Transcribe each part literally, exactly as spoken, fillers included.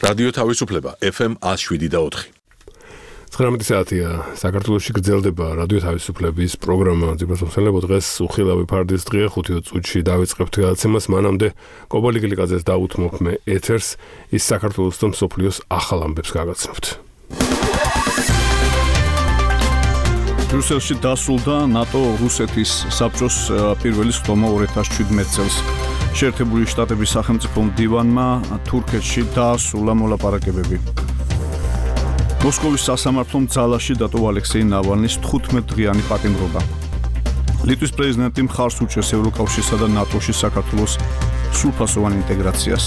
რადიო თავისუფლება ეფ ემ one oh seven და four. ცხრამეტი საათია საქართველოში გრძელდება რადიო თავისუფლების პროგრამა ძირფასმოსალებო დღეს უხილავი ფარდის დღეა ხუთი წუთში დავიწყებთ გადაცემას მანამდე კობალიკილიკაძეს დაუთმობ მე ეთერს ის საქართველოს და მსოფლიოს ახალ ამბებს გაგაცნობთ. ბრიუსელში დასრულდა ნატო რუსეთის საბჭოს პირველი სხდომა two thousand seventeen წელს. შეერთებული შტატების სახელმწიფო მდივანმა თურქეთში დაასრულა მოლაპარაკებები. მოსკოვის სასამართლომ ძალაში დატოვა ალექსეი ნავალნის თხუთმეტ დღიანი პატიმრობა. ლიტვის პრეზიდენტი მხარს უჭერს ევროკავშირსა და ნატოში საქართველოს სრულფასოვან ინტეგრაციას.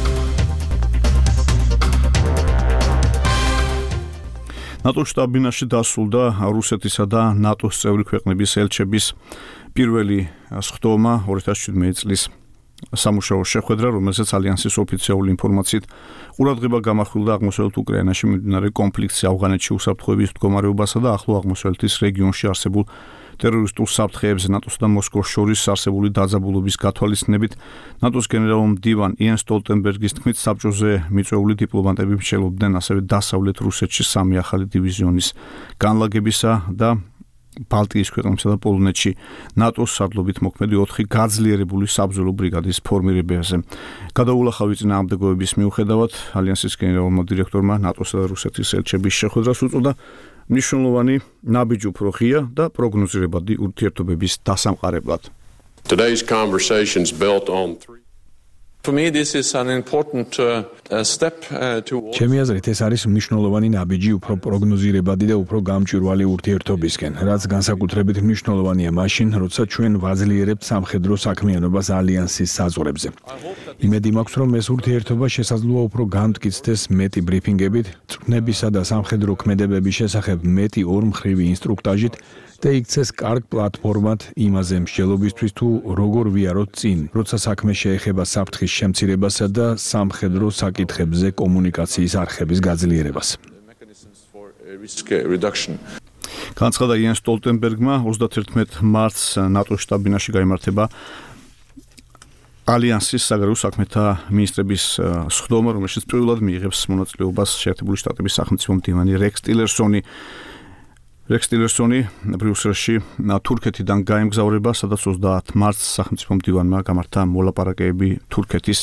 ნატოს შტაბ-ბინაში დასრულდა რუსეთისა და ნატოს წევრი ქვეყნების ელჩების პირველი სხდომა two thousand seventeen წლის სამუშაო შეხვედრა, რომელზეც ალიანსის ოფიციალური ინფორმაციით ყურადღება გამახვილდა აღმოსავლეთ უკრაინაში მიმდინარე კონფლიქტს, ავღანეთში უსაფრთხოების მდგომარეობასა და ახლო აღმოსავლეთის რეგიონში არსებულ ტერორისტულ საფრთხეებზე ნატოს და მოსკოვს შორის არსებული დაძაბულობის გათვალისწინებით. ნატოს გენერალ-მდივან იენ სტოლტენბერგის თქმით, საბჭოზე მიწვეული დიპლომატები მსჯელობდნენ ასევე დასავლეთ რუსეთში სამი ახალი დივიზიონის განლაგებისა და ბალტიის ქვეყნებსა და პოლონეთში ნატოს სარდლობით მოქმედი ოთხი გაძლიერებული საბრძოლო ბრიგადის ფორმირებაზე. გადაულახავი წინააღმდეგობების მიუხედავად, ალიანსის გენერალურმა დირექტორმა ნატოსა და რუსეთის ელჩების შეხვედრას უწოდა მნიშვნელოვანი ნაბიჯი უფრო ღია და პროგნოზირებადი ურთიერთობების დასამყარებლად. Today's conversations built on three For me, this is an important uh, step uh, towards... ჩემი აზრით ეს არის მნიშვნელოვანი ნაბიჯი უფრო პროგნოზირებადი და უფრო გამჭვირვალე ურთიერთობისკენ, რაც განსაკუთრებით მნიშვნელოვანია მაშინ, როცა ჩვენ ვაძლიერებთ სამხედრო საქმიანობას ალიანსის საზღვრებზე. იმედი მაქვს, რომ ეს ურთიერთობა შესაძლოა უფრო განმტკიცდეს მეტი ბრიფინგებით, წვნებისა და სამხედრო ქმედებების შესახებ მეტი ორმხრივი ინსტრუქტაჟით და იქცეს კარგ პლატფორმად იმაზე მსჯელობისთვის თუ როგორ ვიაროთ წინ, როცა საქმე შეეხება საფრთხის შემცირებასა და სამხედრო საკითხებზე კომუნიკაციის არხების გაძლიერებას. განცხადა იენ სტოლტენბერგმა thirty-one მარტს ნატოს შტაბ-ბინაში გაიმართება ალიანსის საგარეო საქმეთა მინისტრების სხდომა, რომელშიც პირველად მიიღებს მონაწილეობას შეერთებული შტატების სახელმწიფო მდივანი რექს ტილერსონი. რექს ტილერსონი ბრიუსელში თურქეთიდან გაემგზავრება, სადაც twenty მარტს სახელმწიფო მდივანმა გამართა მოლაპარაკებები თურქეთის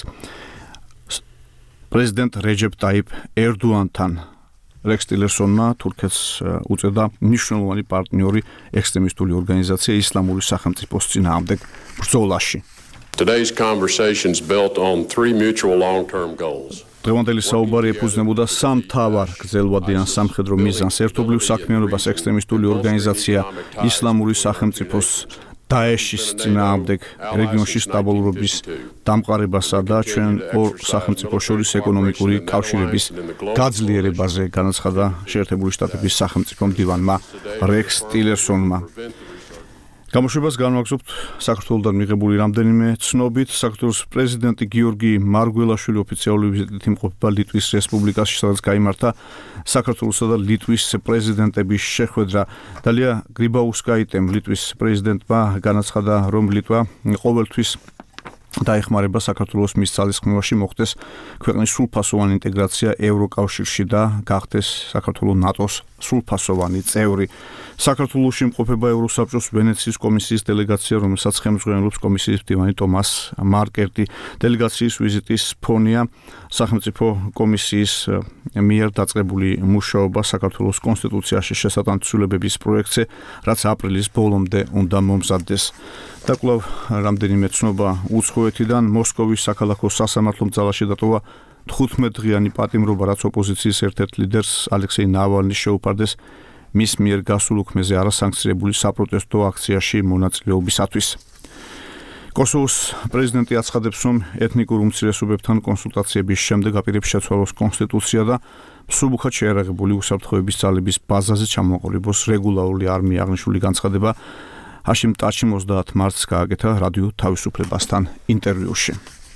პრეზიდენტ რეჯეპ ტაიპ ერდოანთან. რექს ტილერსონმა თურქეთს უწევდა მნიშვნელოვანი პარტნიორი ექსტრემისტული ორგანიზაცია ისლამური სახელმწიფოს წინააღმდეგ ბრძოლაში. Today's conversations built on three mutual long-term goals. დღევანდელი საუბარი ეფუძნებოდა სამ მთავარ გრძელვადიან სამხედრო მიზანს: ერთობლივ საქმიანობას ექსტრემისტული ორგანიზაცია ისლამური სახელმწიფოს დაეშის წინააღმდეგ რეგიონში სტაბილურობის დამყარებასა და ჩვენ ორ სახელმწიფოს შორის ეკონომიკური კავშირების გაძლიერებაზე, განაცხადა შეერთებული შტატების სახელმწიფო მდივანმა რექს ტილერსონმა. გამოშვებას განვაგრძობთ საქართველოსთან მიღებული რამდენიმე ცნობით. საქართველოს პრეზიდენტი გიორგი მარგველაშვილი ოფიციალური ვიზიტით იმყოფება ლიტვის რესპუბლიკაში, სადაც გაიმართა საქართველოსა და ლიტვის პრეზიდენტების შეხვედრა. დალია გრიბაუსკაიტემ ლიტვის პრეზიდენტმა განაცხადა, რომ ლიტვა ყოველთვის დაეხმარება საქართველოს მის ძალისხმევაში მოხდეს ქვეყნის სრულფასოვანი ინტეგრაცია ევროკავშირში და გახდეს საქართველოს ნატოს სრულფასოვანი წევრი. საქართველოში იმყოფება ევროსაბჭოს ვენეციის კომისიის დელეგაცია, რომელსაც ხელმძღვანელობს კომისიის მდივანი ტომას მარკერტი. დელეგაციის ვიზიტის ფონია სახელმწიფო კომისიის მიერ დაწყებული მუშაობა საქართველოს კონსტიტუციაში შესატანცულებების პროექტზე, რაც აპრილის ბოლომდე უნდა მომზადდეს. და კვლავ რამდენიმე ცნობა უცხოეთიდან. მოსკოვის საქალაქო სასამართლომ ძალაში დატოვა თხუთმეტ დღიანი პატიმრობა, რაც ოპოზიციის ერთ-ერთ ლიდერს ალექსეი ნავალნის შეუფარდეს მის მიერ გასულ უქმეზე არასანქციონირებული საპროტესტო აქციაში მონაწილეობისათვის. კოსოვოს პრეზიდენტი აცხადებს, რომ ეთნიკურ უმცირესობებთან კონსულტაციების შემდეგ აპირებს შეცვალოს კონსტიტუცია და მსუბუქად შეერაღებული უსაფრთხოების ძალების ბაზაზე ჩამოყალიბოს რეგულარული არმია. აღნიშნული განცხადება ჰაშიმ ტაჩიმ twenty მარტს გააკეთა რადიო თავისუფლებასთან ინტერვიუში.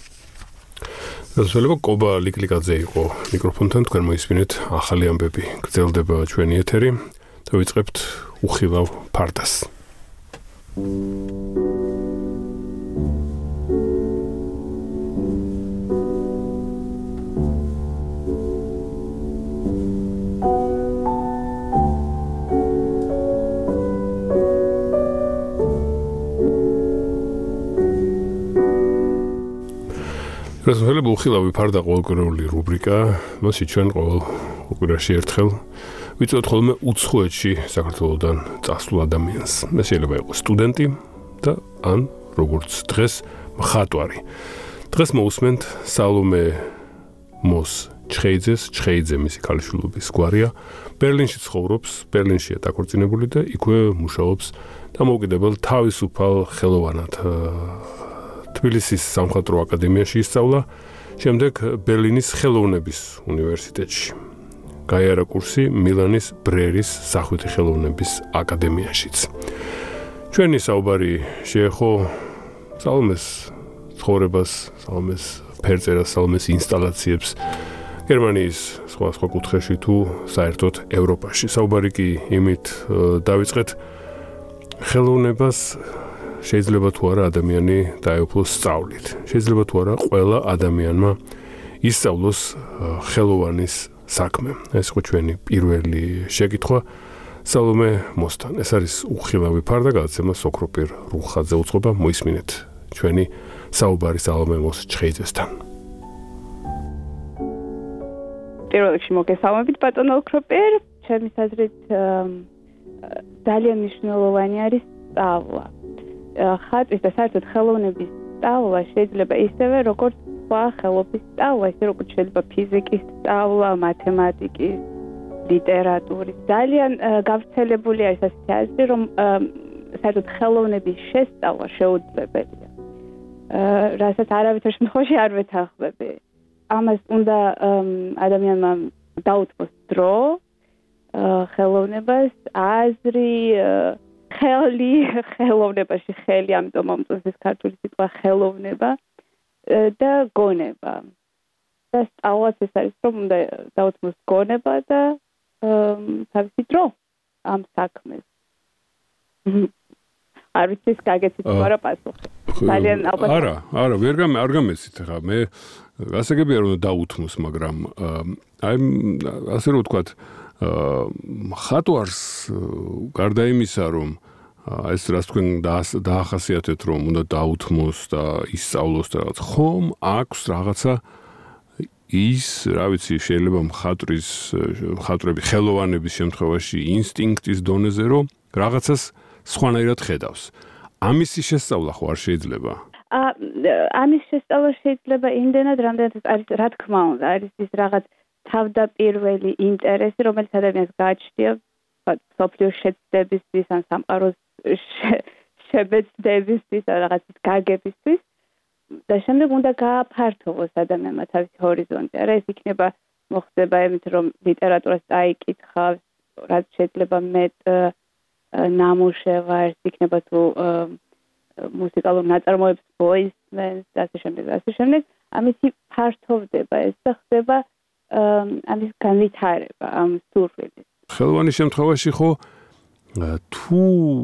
გასულება კობა ლიკლიკაძე იყო მიკროფონთან, თქვენ მოისმინეთ ახალი ამბები. გრძელდება ჩვენი ეთერი და ვიწყებთ უხილავ ფარდას. რასმელი უხილავი ფარდა ყოველკვირეული რუბრიკა, მასში ჩვენ ყოველ კვირაში ერთხელ ვიწოდოთ ხოლმე უცხოეთში საქართველოსდან წასულ ადამიანს. ეს შეიძლება იყოს სტუდენტი და ან როგორც დღეს მხატვარი. დღეს მოусმენთ სალომე მოს ჩხეიძეს, ჩხეიძე მისი ქალიშვილობის გვარია. ბერლინში ცხოვრობს, ბერლინშია დაქორწინებული და იქვე მუშაობს დამოუკიდებელ თავისუფალ ხელოვანად. თბილისის სამხატვრო აკადემიაში ისწავლა, შემდეგ ბერლინის ხელოვნების უნივერსიტეტში. გაიარა კურსი მილანის ბრერის სახვითი ხელოვნების აკადემიაშიც. ჩვენი საუბარი შეეხო სალომეს ცხოვრებას, სალომეს ფერწერას, სალომეს ინსტალაციებს გერმანიის სხვა სხვა კუთხეში თუ საერთოდ ევროპაში. საუბარი კი იმით დავიწყეთ, ხელოვნებას შეიძლება თუ არა ადამიანი დაეუფლოს სწავლით. შეიძლება თუ არა ყველა ადამიანმა ისწავლოს ხელოვანის საქმე. ეს ხო ჩვენი პირველი შეკითხვა სალომე მოსთან. ეს არის უხილავი ფარდა გადაცემა სოქროპირ რუხაძე უწყობა. მოისმინეთ ჩვენი საუბარი სალომე მოს ჩხეიძესთან. პირველ რიგში მოგესალმებით ბატონო ოქროპერ. ჩემი აზრით ძალიან მნიშვნელოვანი არის სწავლა. ხატვის და საერთოდ ხელოვნების სწავლა შეიძლება ისევე როგორც სხვა ხელობის სწავლა, ისე როგორც შეიძლება ფიზიკის სწავლა, მათემატიკის, ლიტერატურის. ძალიან გავრცელებული არის ასეთი აზრი, რომ საერთოდ ხელოვნების შესწავლა შეუძლებელია. რასაც არავითარ შემთხვევაში არ ვეთანხმები. ამას უნდა ადამიანმა დაუთმოს დრო, ხელოვნებას, აზრი, ხელი, ხელოვნებაში ხელი, ამიტომ მომწონს ეს ქართული სიტყვა ხელოვნება და გონება. და სწავლაც ეს არის, რომ უნდა დაუთმოს გონება და თავისი დრო ამ საქმეს. არ ვიცი ეს გაგეცით თუ არა პასუხი. ძალიან ალბათ. არა, არა, ვერ გამ არ გამეცით ხა. მე გასაგებია რომ დაუთმოს, მაგრამ აი ასე რომ ვთქვათ, მხატვარს გარდა იმისა, რომ ეს რაც თქვენ დაახასიათეთ, რომ უნდა დაუთმოს და ისწავლოს და რაღაც, ხომ აქვს რაღაცა ის, რა ვიცი, შეიძლება მხატვრის მხატვრები ხელოვანების შემთხვევაში ინსტინქტის დონეზე, რომ რაღაცას სხვანაირად ხედავს. ამისი შესწავლა ხო არ შეიძლება? ამის შესწავლა შეიძლება იმდენად, რამდენად არის, რა თქმა უნდა, არის ის რაღაც თავდაპირველი ინტერესი, რომელიც ადამიანს გააჩნია სოფლიოს შეცდებისთვის ან სამყაროს შებეცდებისთვის, რაღაც გაგებისთვის და შემდეგ უნდა გააფართოვოს ადამიანმა თავისი ჰორიზონტი. არა, ეს იქნება მოხდება იმით, რომ ლიტერატურას წაიკითხავს, რაც შეიძლება მეტ ნამუშევარს, იქნება თუ მუსიკალურ ნაწარმოებს მოისმენს და ასე შემდეგ, ასე შემდეგ. ამისი ფართოვდება ეს და ხდება ამის განვითარება, ამ სურვილის. ხელოვანის შემთხვევაში ხო თუ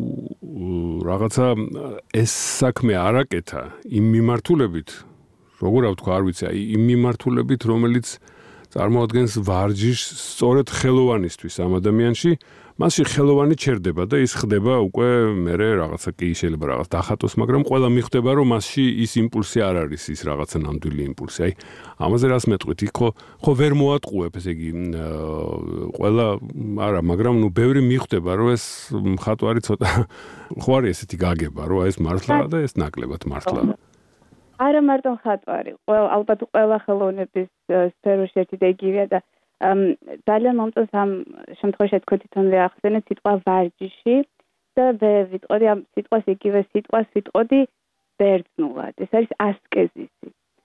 რაღაცა ეს საქმე არაკეთა იმ მიმართულებით, როგორ ავთქვა, არ ვიცი, აი იმ მიმართულებით, რომელიც წარმოადგენს ვარჯიშს სწორედ ხელოვანისთვის ამ ადამიანში, მასში ხელოვანი ჩერდება და ის ხდება უკვე მერე რაღაცა კი შეიძლება რაღაც დახატოს, მაგრამ ყველა მიხვდება, რომ მასში ის იმპულსი არ არის ის რაღაცა ნამდვილი იმპულსი. აი ამაზე რას მეტყვით? იქ ხო ხო ვერ მოატყუებ, ესე იგი ყველა არა, მაგრამ ნუ ბევრი მიხვდება, რომ ეს მხატვარი ცოტა ხო არის ესეთი გაგება, რომ ეს მართლა და ეს ნაკლებად მართლა. არა მარტო მხატვარი, ყველა ალბათ ყველა ხელოვნების სფეროში ერთი და იგივეა და ძალიან მომწონს ამ შემთხვევაში თქვენ თვითონვე ახსენეთ სიტყვა ვარჯიში და ვიტყოდი ამ სიტყვას იგივე სიტყვას ვიტყოდი ბერძნულად. ეს არის ასკეზისი.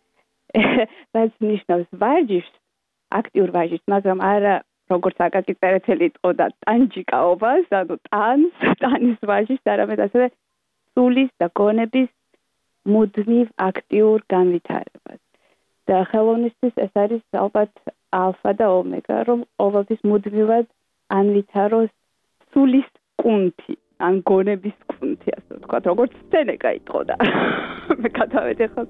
რაც ნიშნავს ვარჯიშს, აქტიურ ვარჯიშს, მაგრამ არა როგორც აკაკი წერეთელი იტყოდა ტანჯიკაობას, ანუ ტანს, ტანის ვარჯიშს, არამედ ასევე სულის და გონების მუდმივ აქტიურ განვითარებას. და ხელოვნისთვის ეს არის ალბათ ალფა და ომეგა, რომ ყოველთვის მუდმივად ანვითაროს სულის კუნთი, ან გონების კუნთი, ასე ვთქვათ, როგორც სცენეკა იტყოდა. მე გადავედი ხო.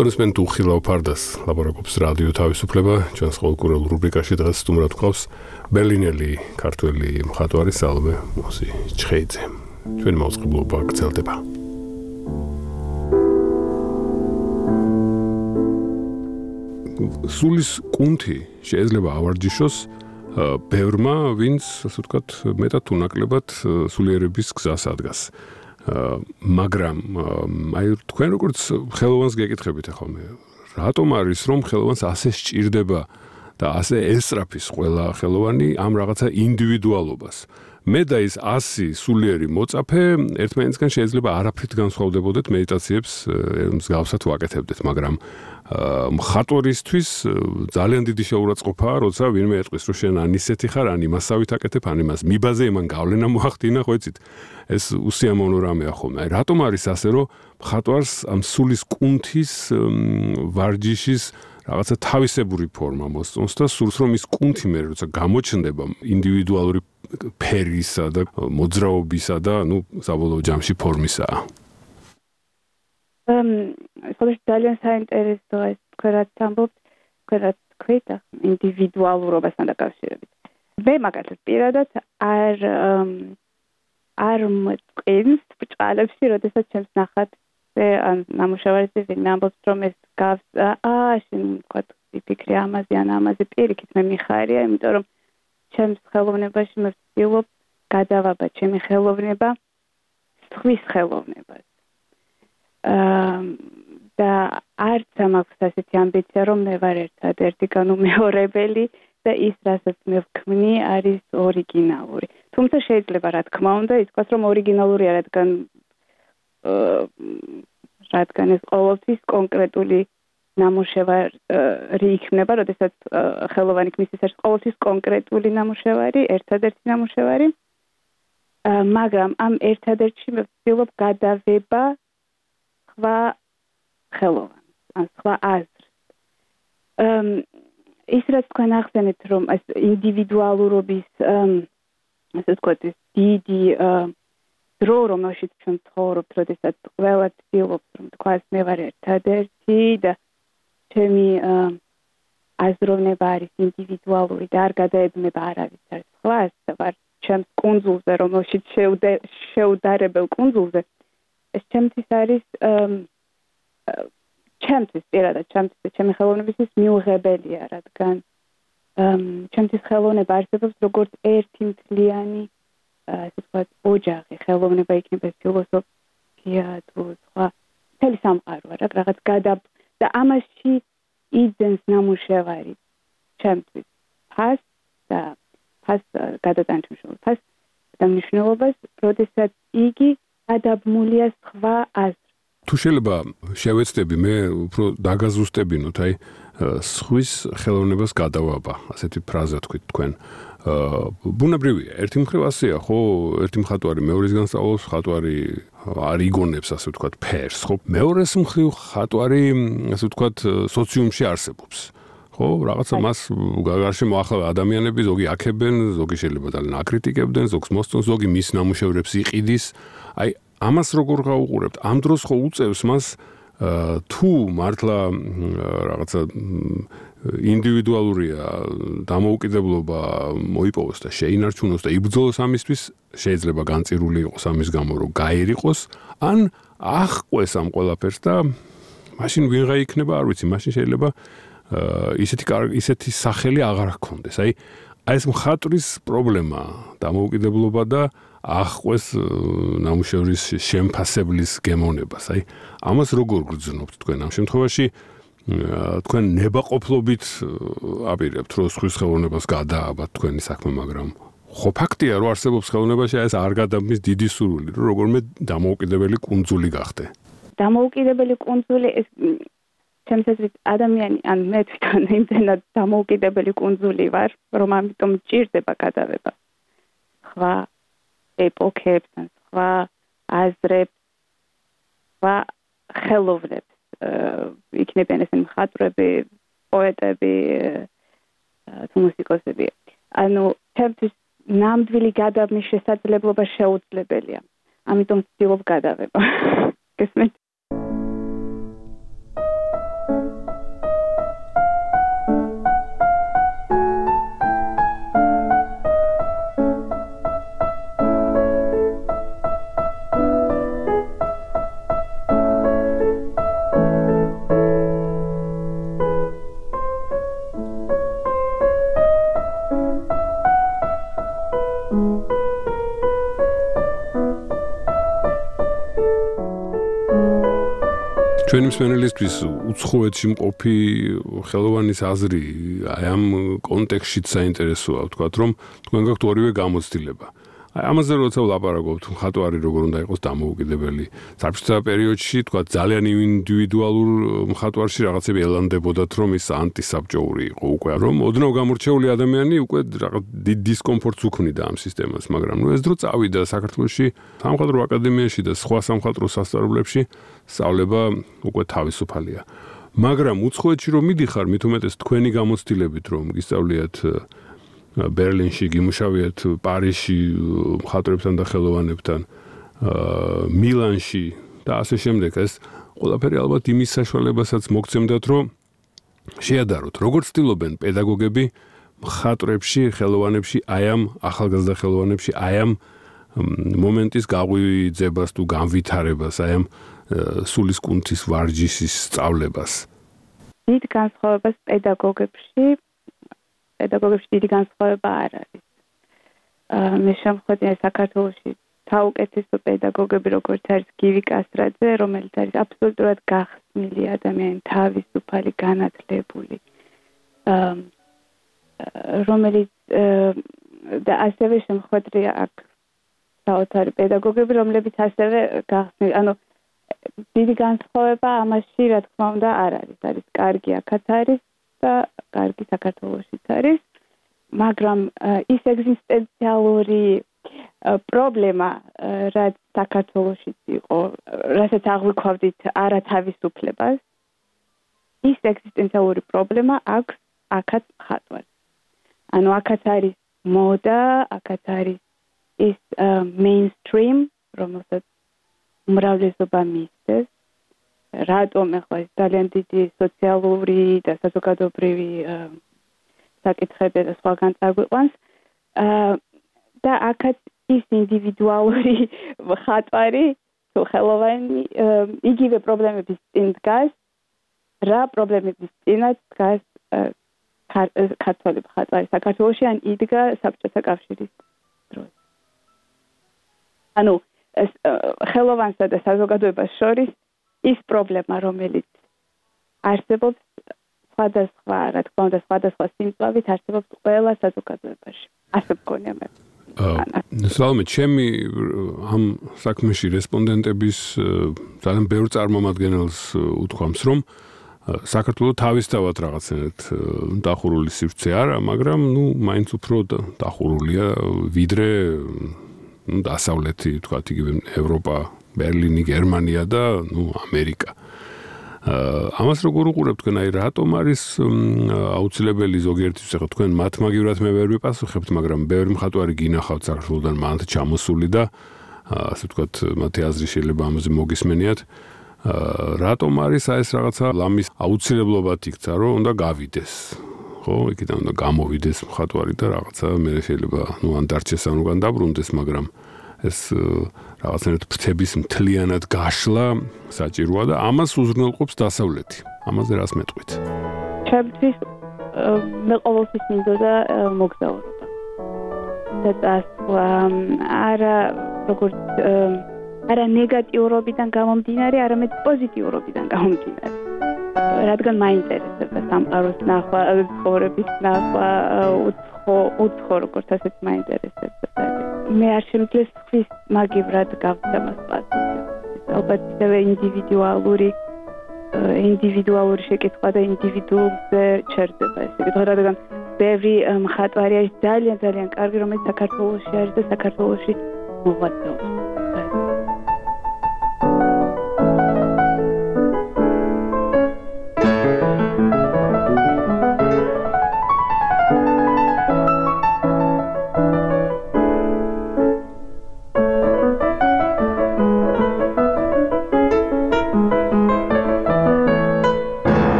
კონსპენ უხილავ ფარდას ლაბორატორიის რადიო თავისუფლება ჩვენს ყოველკვირეულ რუბრიკაში დღეს სტუმრად გვყავს ბერლინელი ქართველი მხატვარი სალომე მოსიჩხეიძე. ჩვენი მოწყობილობა გრძელდება. სულის კუნთი შეიძლება ავარჯიშოს ბევრმა, ვინც ასე ვთქვათ, მეტად უნაკლებად სულიერების გზას ადგას. მაგრამ აი თქვენ როგორც ხელოვანს გეკითხებით ახლა მე რატომ არის რომ ხელოვანს ასე სჭირდება და ასე ესწრაფის ყველა ხელოვანი ამ რაღაცა ინდივიდუალობას მე და ის ასი სულიერი მოწაფე ერთმანეთისგან შეიძლება არაფრით განსხვავდებოდეთ მედიტაციებს მსგავსად ვაკეთებდეთ მაგრამ მხატვრისთვის ძალიან დიდი შეურაცხყოფაა როცა ვინმე ეტყვის რომ შენ ან ისეთი ხარ ან იმასავით აკეთებ ან იმას მიბაზე იმან გავლენა მოახდინა ხო იცით ეს უსიამოვნო რამეა ხოლმე რატომ არის ასე რომ მხატვარს ამ სულის კუნთის ვარჯიშის რაღაცა თავისებური ფორმა მოსწონს და სურს რომ ის კუნთი მე როცა გამოჩნდება ინდივიდუალური ფერისა და მოძრაობისა და ნუ საბოლოო ჯამში ფორმისაა Um, სულ ძალიან საინტერესოა ეს თქვენაც ამბობთ, თქვენაც თქვით ინდივიდუალურობასთან დაკავშირებით. მე მაგალითად პირადად არ არ მწყინს ბჭყალებში, როდესაც ჩემს ნახат ან ნამუშევარზე ვინმე ამბობს რომ ეს გავს აა შენ თქვა ფიქრი ამაზე ან ამაზე პირიქით მე მიხარია, იმიტომ რომ ჩემს ხელოვნებაში მე ვცდილობ გადავაბა ჩემი ხელოვნება სხვის ხელოვნებას. და არც მაქვს ასეთი ამბიცია რომ მე ვარ ერთადერთი განუმეორებელი და ის რასაც მე ვქმნი არის ორიგინალური. თუმცა შეიძლება რა თქმა უნდა ითქვას რომ ორიგინალურია რადგან რადგან ეს ყოველთვის კონკრეტული ნამუშევარი იქნება, როდესაც ხელოვანი ქმნის ეს არის ყოველთვის კონკრეტული ნამუშევარი, ერთადერთი ნამუშევარი. მაგრამ ამ ერთადერთში მე ვცდილობ გადავება სხვა ხელოვანს, ან სხვა აზრს. ის რაც თქვენ ახსენეთ, რომ ეს ინდივიდუალურობის ასე ვთქვათ, ეს დიდი დრო, რომელშიც ჩვენ ცხოვრობთ, როდესაც ყველა ცდილობს, რომ თქვას მე ვარ ერთადერთი და ჩემი აზროვნება არის ინდივიდუალური და არ გადაეძნება არავის არ სხვას და ვარ ჩემს კუნძულზე, რომელშიც შეუდარებელ კუნძულზე. ეს ჩემთვის არის ჩემთვის პირადად ჩემთვის ჩემი ხელოვნებისთვის მიუღებელია, რადგან ჩემთვის ხელოვნება არსებობს როგორც ერთი მთლიანი ასე ვთქვათ ოჯახი, ხელოვნება იქნება ფილოსოფია თუ სხვა მთელი სამყარო, რა რაღაც გადა და ამაში იძენს ნამუშევარი ჩემთვის ფას და ფას გადატანჩმშულ ფას და მნიშვნელობას, როდესაც იგი გადაბმულია სხვა აზრ. თუ შეიძლება შევეცდები მე უფრო დაგაზუსტებინოთ, აი სხვის ხელოვნებას გადავაბა, ასეთი ფრაზა თქვით თქვენ. ბუნებრივია, ერთი მხრივ ასეა, ხო, ერთი მხატვარი მეორესგან სწავლობს, მხატვარი არ იგონებს, ასე ვთქვათ, ფერს, ხო? მეორეს მხრივ მხატვარი, ასე ვთქვათ, სოციუმში არსებობს. ხო, რაღაცა მას გარშემო ახლა ადამიანები ზოგი აქებენ, ზოგი შეიძლება ძალიან აკრიტიკებდნენ, ზოგს მოსწონს, ზოგი მის ნამუშევრებს იყიდის. აი, ამას როგორ გაუყურებთ? ამ დროს ხო უწევს მას თუ მართლა რაღაცა ინდივიდუალურია დამოუკიდებლობა მოიპოვოს და შეინარჩუნოს და იბრძოლოს ამისთვის, შეიძლება განწირული იყოს ამის გამო, რომ გაერიყოს, ან აღყვეს ამ ყველაფერს და მაშინ ვიღა იქნება, არ ვიცი, მაშინ შეიძლება ისეთი ისეთი სახელი აღარ ჰქონდეს. აი, აი ეს მხატვრის პრობლემა, დამოუკიდებლობა და აღყვეს ნამუშევრის შემფასებლის გემოვნებას. აი, ამას როგორ გრძნობთ თქვენ ამ შემთხვევაში? თქვენ ნებაყოფლობით აპირებთ, რომ სხვის ხელოვნებას გადააბათ თქვენი საქმე, მაგრამ ხო ფაქტია, რომ არსებობს ხელოვნებაში ეს არ გადაბმის დიდი სურვილი, რომ როგორმე დამოუკიდებელი კუნძული გახდე. დამოუკიდებელი კუნძული ეს ჩემს აზრით ადამიანი ან მე თვითონ იმდენად დამოუკიდებელი კუნძული ვარ, რომ ამიტომ მჭირდება გადავება სხვა ეპოქებს, სხვა აზრებს, სხვა ხელოვნებს. იქნებიან ესენი მხატვრები, პოეტები, თუ მუსიკოსები. ანუ ჩემთვის ნამდვილი გადაბმის შესაძლებლობა შეუძლებელია. ამიტომ ვცდილობ გადავება. გესმით? ჩვენი მსმენელისთვის უცხოეთში მყოფი ხელოვანის აზრი აი ამ კონტექსტშიც საინტერესოა, ვთქვათ, რომ თქვენ გაქვთ ორივე გამოცდილება. აი ამაზე როცა ვლაპარაკობთ, მხატვარი როგორ უნდა იყოს დამოუკიდებელი. საბჭოთა პერიოდში, თქვათ, ძალიან ინდივიდუალურ მხატვარში რაღაცები ელანდებოდათ, რომ ის ანტისაბჭოური იყო უკვე, რომ ოდნავ გამორჩეული ადამიანი უკვე რაღაც დიდ დისკომფორტს უქმნიდა ამ სისტემას, მაგრამ ნუ ეს დრო წავიდა საქართველოში სამხატვრო აკადემიაში და სხვა სამხატვრო სასწავლებლებში სწავლება უკვე თავისუფალია. მაგრამ უცხოეთში რომ მიდიხარ, მით უმეტეს თქვენი გამოცდილებით რომ გისწავლიათ ბერლინში, გიმუშავიათ პარიზში მხატვრებთან და ხელოვანებთან, მილანში და ასე შემდეგ, ეს ყველაფერი ალბათ იმის საშუალებასაც მოგცემდათ, რომ შეადაროთ, როგორ ცდილობენ პედაგოგები მხატვრებში, ხელოვანებში, აი ამ ახალგაზრდა ხელოვანებში, აი ამ მომენტის გაღვიძებას თუ განვითარებას, აი ამ სულისკუნთის ვარჯიშის სწავლებას. დიდ განსხვავებას პედაგოგებში პედაგოგებში დიდი განსხვავება არ არის. მე შემოხვედრია საქართველოში საუკეთესო პედაგოგები, როგორც არის გივი კასტრაძე, რომელიც არის აბსოლუტურად გახსნილი ადამიანი, თავისუფალი, განათლებული. რომელიც და ასევე შემოხვედრია აქ საოცარი პედაგოგები, რომლებიც ასევე გახსნილი, ანუ დიდი განსხვავება ამაში, რა თქმა უნდა, არ არის. არის კარგი აქაც არის და კარგი საქართველოშიც არის, მაგრამ ის ეგზისტენციალური პრობლემა, რაც საქართველოშიც იყო, რასაც აღვიქვავდით არათავისუფლებას, ის ეგზისტენციალური პრობლემა აქვს აქაც მხატვარს. ანუ აქაც არის მოდა, აქაც არის ის mainstream, რომელსაც უმრავლესობა მისდევს. რატომ ახლა ეს ძალიან დიდი სოციალური და საზოგადოებრივი საკითხები და სხვაგან წაგვიყვანს და აქაც ის ინდივიდუალური მხატვარი თუ ხელოვანი იგივე პრობლემების წინ დგას, რა პრობლემების წინაც დგას ქართველი მხატვარი საქართველოში ან იდგა საბჭოთა კავშირის დროს. ანუ ხელოვანსა და საზოგადოებას შორის ის პრობლემა, რომელიც არსებობს სხვადასხვა, რა თქმა უნდა, სხვადასხვა სიმწვავით არსებობს ყველა საზოგადოებაში. ასე მგონია მე. სალომე, ჩემი ამ საქმეში რესპონდენტების ძალიან ბევრ წარმომადგენელს უთქვამს, რომ საქართველო თავისთავად რაღაცნაირად დახურული სივრცე არა, მაგრამ ნუ მაინც უფრო დახურულია ვიდრე დასავლეთი, თქვათ, იგივე ევროპა, ბერლინი, გერმანია და ნუ ამერიკა. ამას როგორ უყურებთ თქვენ, აი რატომ არის აუცილებელი ზოგიერთის, ახლა თქვენ მათ მაგივრად მე ვერ ვიპასუხებთ, მაგრამ ბევრი მხატვარი გინახავთ საქართველოდან მანდ ჩამოსული და ასე ვთქვათ, მათი აზრი შეიძლება ამაზე მოგისმენიათ. რატომ არის აი ეს რაღაცა ლამის აუცილებლობად იქცა, რომ უნდა გავიდეს. ხო, იქიდან უნდა გამოვიდეს მხატვარი და რაღაცა მე შეიძლება, ნუ ან დარჩეს ან უკან დაბრუნდეს, მაგრამ ეს რაღაცნაირად ფრთების მთლიანად გაშლა საჭიროა და ამას უზრუნველყოფს დასავლეთი. ამაზე რას მეტყვით? ჩემთვის მე ყოველთვის მინდოდა მოგზაურობა. და დასვლა არა როგორც არა ნეგატიურობიდან გამომდინარე, არამედ პოზიტიურობიდან გამომდინარე. რადგან მაინტერესებდა სამყაროს ნახვა, ცხოვრების ნახვა, უცხო, უცხო როგორც ასეთ მაინტერესებდა. მე არ შემიძლია ხვის მაგივრად გავცემას პასუხი. ალბათ ისევე ინდივიდუალური ინდივიდუალური შეკითხვა და ინდივიდუალზე ჩერდება ეს. რადგან ბევრი მხატვარი არის ძალიან ძალიან კარგი, რომელიც საქართველოში არის და საქართველოში მოღვაწეობს.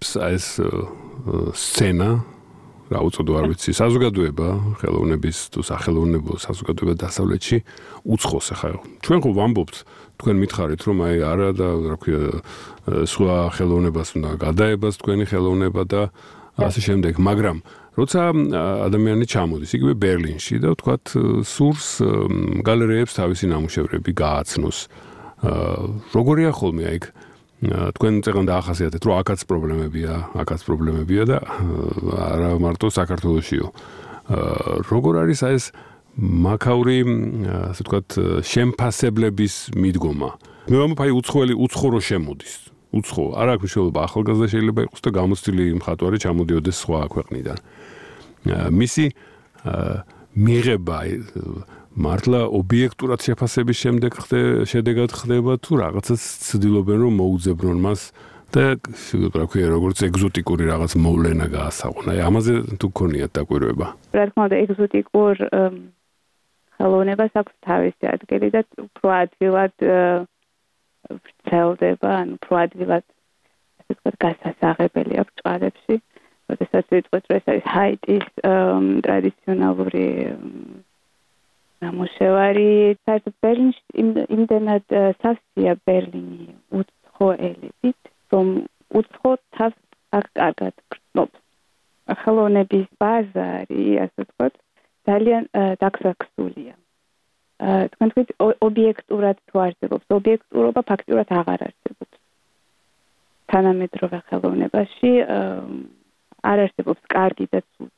იწევს ეს სცენა რა უწოდო არ ვიცი საზოგადოება ხელოვნების თუ სახელოვნებო საზოგადოება დასავლეთში უცხოს ახლა ჩვენ ხო ვამბობთ თქვენ მითხარით რომ აი არა და რა ქვია სხვა ხელოვნებას უნდა გადაებას თქვენი ხელოვნება და ასე შემდეგ მაგრამ როცა ადამიანი ჩამოდის იგივე ბერლინში და ვთქვათ სურს გალერეებს თავისი ნამუშევრები გააცნოს როგორია ხოლმე აი თქვენ წეგან დაახასიათეთ რომ აქაც პრობლემებია აქაც პრობლემებია და არა მარტო საქართველოშიო როგორ არის ეს მაქაური ასე ვთქვათ შემფასებლების მიდგომა მე ვამბობ აი უცხოელი უცხო რო შემოდის უცხო არ აქვს მნიშვნელობა ახალგაზრდა შეიძლება იყოს და გამოცდილი მხატვარი ჩამოდიოდეს სხვა ქვეყნიდან მისი მიღება მართლა ობიექტურად შეფასების შემდეგ შედეგად ხდება თუ რაღაცას ცდილობენ რომ მოუძებნონ მას და რა ქვია როგორც ეგზოტიკური რაღაც მოვლენა გაასაღონ აი ამაზე თუ გქონიათ დაკვირვება რა თქმა უნდა ეგზოტიკურ ხელოვნებას აქვს თავისი ადგილი და უფრო ადვილად ვრცელდება ან უფრო ადვილად ასე ვთქვათ გასასაღებელი აქვს წყარებში როდესაც ვიტყვით რომ ეს არის ჰაიტის ტრადიციონალური ნამუშევარი საერთოდ ბერლინში იმდენად სავსეა ბერლინი უცხოელებით რომ უცხო თავს აქ კარგად გრძნობს ხელოვნების ბაზარი ასე ვთქვათ ძალიან დაქსაქსულია თქვენ თქვით ობიექტურად თუ არსებობს ობიექტურობა ფაქტურად აღარ არსებობს თანამედროვე ხელოვნებაში არ არსებობს კარგი და ცუდი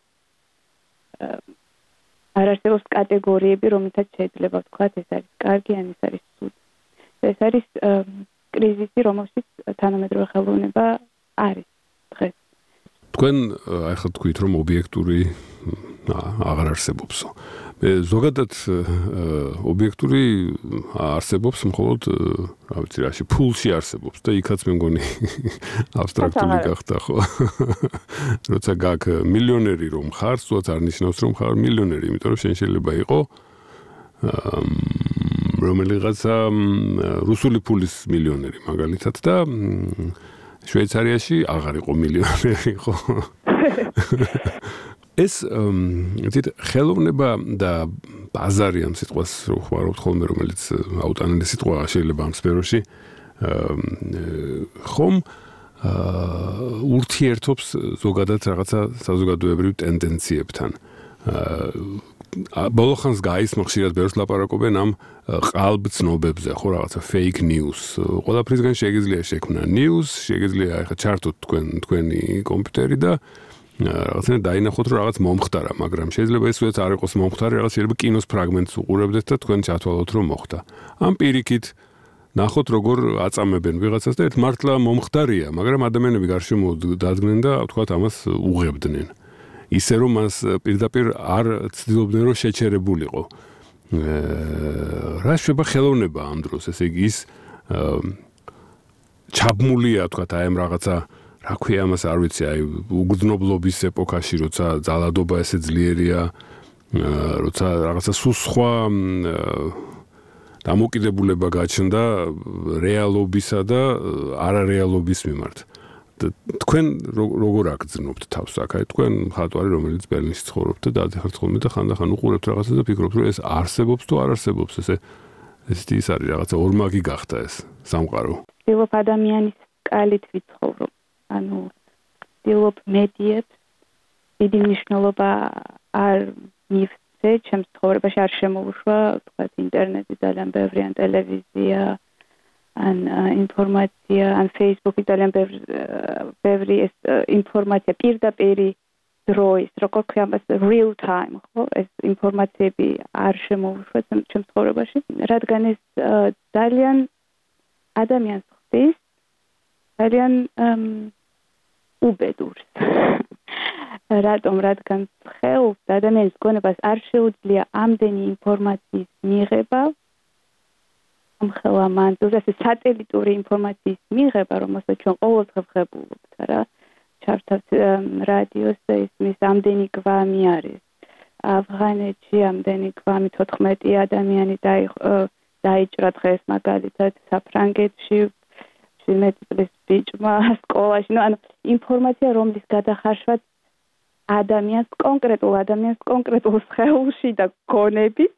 არ არსებობს კატეგორიები რომელთაც შეიძლება ვთქვათ ეს არის კარგი ან ეს არის ცუდი ეს არის კრიზისი რომელშიც თანამედროვე ხელოვნება არის დღეს თქვენ ახლა თქვით რომ ობიექტური აღარ არსებობსო მე ზოგადად ობიექტური არსებობს მხოლოდ რა ვიცი რაში ფულში არსებობს და იქაც მე მგონი აბსტრაქტული გახდა ხო როცა გაქვს მილიონერი რომ ხარ სწორად არ ნიშნავს რომ ხარ მილიონერი იმიტომ რომ შენ შეიძლება იყო რომელიღაცა რუსული ფულის მილიონერი მაგალითად და შვეიცარიაში აღარ იყო მილიონერი ხო ეს ზედ ხელოვნება და ბაზარი ამ სიტყვას რო ხმარობთ ხოლმე რომელიც აუტანელი სიტყვაა შეიძლება ამ სფეროში ხომ ურთიერთობს ზოგადად რაღაცა საზოგადოებრივ ტენდენციებთან ბოლო ხანს გაისმა ხშირად ბევრს ლაპარაკობენ ამ ყალბ ცნობებზე ხო რაღაცა fake news ყველაფრისგან შეგიძლია შექმნა news შეგიძლია ახლა ჩართოთ თქვენ თქვენი კომპიუტერი და რაღაცა დაინახოთ რომ რაღაც მომხდარა მაგრამ შეიძლება ეს უცებ არ იყოს მომხდარი რაღაც შეიძლება კინოს ფრაგმენტს უყურებდეთ და თქვენ ჩათვალოთ რომ მოხდა ამ პირიქით ნახოთ როგორ აწამებენ ვიღაცას და ერთ მართლა მომხდარია მაგრამ ადამიანები გარშემო დადგნენ და თქვათ ამას უღებდნენ ისე რომ მას პირდაპირ არ ცდილობდნენ რომ შეჩერებულიყო რა შეება ხელოვნება ამ დროს ესე იგი ის ჩაბმულია თქვათ აი ამ რაღაცა რა ქვია ამას არ ვიცი აი უგრძნობლობის ეპოქაში როცა ძალადობა ესე ძლიერია როცა რაღაცა სულ სხვა დამოკიდებულება გაჩნდა რეალობისა და არარეალობის მიმართ თქვენ როგორ აგრძნობთ თავს აქ აი თქვენ მხატვარი რომელიც ბერლინში ცხოვრობთ და დადიხართ ხოლმე და ხანდახან უყურებთ რაღაცას და ფიქრობთ რომ ეს არსებობს თუ არ არსებობს ესე ეს ის არის რაღაცა ორმაგი გახდა ეს სამყარო ვცდილობ ადამიანის კალით ვიცხოვრო ანუ ვცდილობ მედიებს დიდი მნიშვნელობა არ მივცე ჩემს ცხოვრებაში არ შემოუშვა თქვათ ინტერნეტი ძალიან ბევრი ან ტელევიზია ან ინფორმაცია ან Facebook ძალიან ბევრი ეს ინფორმაცია პირდაპირი დროის როგორ ქვია მას real time ხო ეს ინფორმაციები არ შემოუშვა ჩემს ცხოვრებაში რადგან ეს ძალიან ადამიანს ხდის ძალიან უბედურს რატომ რადგან ხელს ადამიანის გონებას არ შეუძლია ამდენი ინფორმაციის მიღება ხელა მანძილზე ეს სატელიტური ინფორმაციის მიღება რომელსაც ჩვენ ყოველდღე ვღებულობთ რა ჩართავს რადიოს და ისმის ამდენი გვამი არის ავღანეთში ამდენი გვამი თოთხმეტი ადამიანი დაიჭრა დღეს მაგალითად საფრანგეთში შვიდმეტი წლის ბიჭმა სკოლაში, ну, ანუ ინფორმაცია, რომლის გადახარშვაც ადამიანს, კონკრეტულ ადამიანს, კონკრეტულ სხეულში და გონებით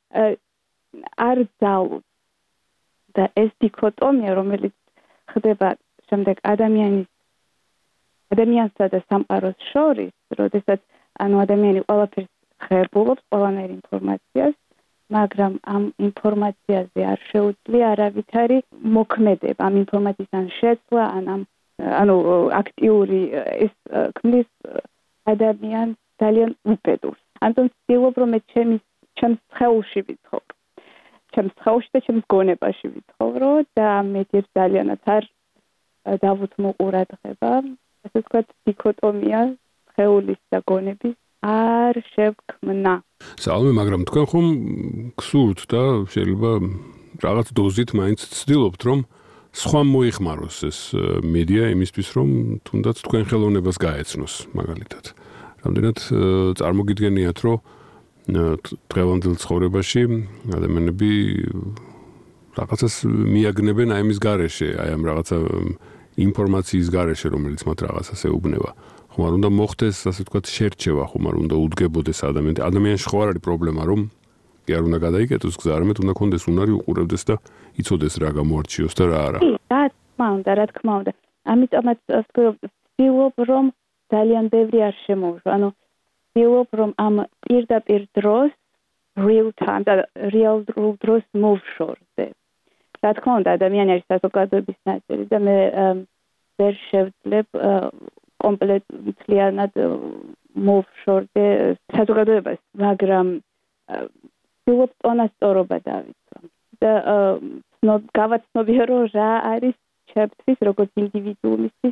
არ ძალუძ. და ეს დიქოტომია, რომელიც ხდება შემდეგ ადამიანის ადამიანსა და სამყაროს შორის, როდესაც ანუ ადამიანი ყველაფერს ხებულობს, ყველანაირ ინფორმაციას, მაგრამ ამ ინფორმაციაზე არ შეუძლია არავითარი მოქმედება, ამ ინფორმაციის ან შეცვლა, ან ამ ანუ აქტიური ეს ქმნის ადამიანს ძალიან უბედურს. ამიტომ ვცდილობ, რომ მე ჩემის ჩემს სხეულში ვიცხოვრო. ჩემს სხეულში და ჩემს გონებაში ვიცხოვრო და მე ძალიანაც არ დავუთმო ყურადღება. ასე ვთქვათ, დიქოტომია სხეულის და გონების არ შევქმნა. სალმე, მაგრამ თქვენ ხომ გსურთ და შეიძლება რაღაც დოზით მაინც ცდილობთ, რომ სხვა მოიხმაროს ეს მედია იმისთვის, რომ თუნდაც თქვენ ხელოვნებას გაეცნოს, მაგალითად. რამდენად წარმოგიდგენიათ, რომ დღევანდელ ცხოვრებაში ადამიანები რაღაცას მიაგნებენ აი ამის გარეშე, აი ამ რაღაცა ინფორმაციის გარეშე, რომელიც მათ რაღაცას ეუბნება. ხომ არ უნდა მოხდეს, ასე ვთქვათ, შერჩევა, ხომ არ უნდა უდგებოდეს ადამიანი. ადამიანში ხო არ არის პრობლემა, რომ კი არ უნდა გადაიკეტოს გზა, არამედ უნდა კონდეს უნარი უყურებდეს და იცოდეს რა გამოარჩიოს და რა არა. რა თქმა უნდა, რა თქმა უნდა. ამიტომაც ვცდილობ, რომ ძალიან ბევრი არ შემოვშვა. ანუ ვცდილობ, რომ ამ პირდაპირ დროს real time და real დროს მოვშორზე. რა თქმა უნდა, ადამიანი არის საზოგადოების ნაწილი და მე ვერ შევძლებ კომპლეტლიანად მოვშორდე საზოგადოებას, მაგრამ ვცდილობ წონასწორობა დავიცვამ და გავაცნობია, რომ რა არის ჩემთვის, როგორც ინდივიდუუმისთვის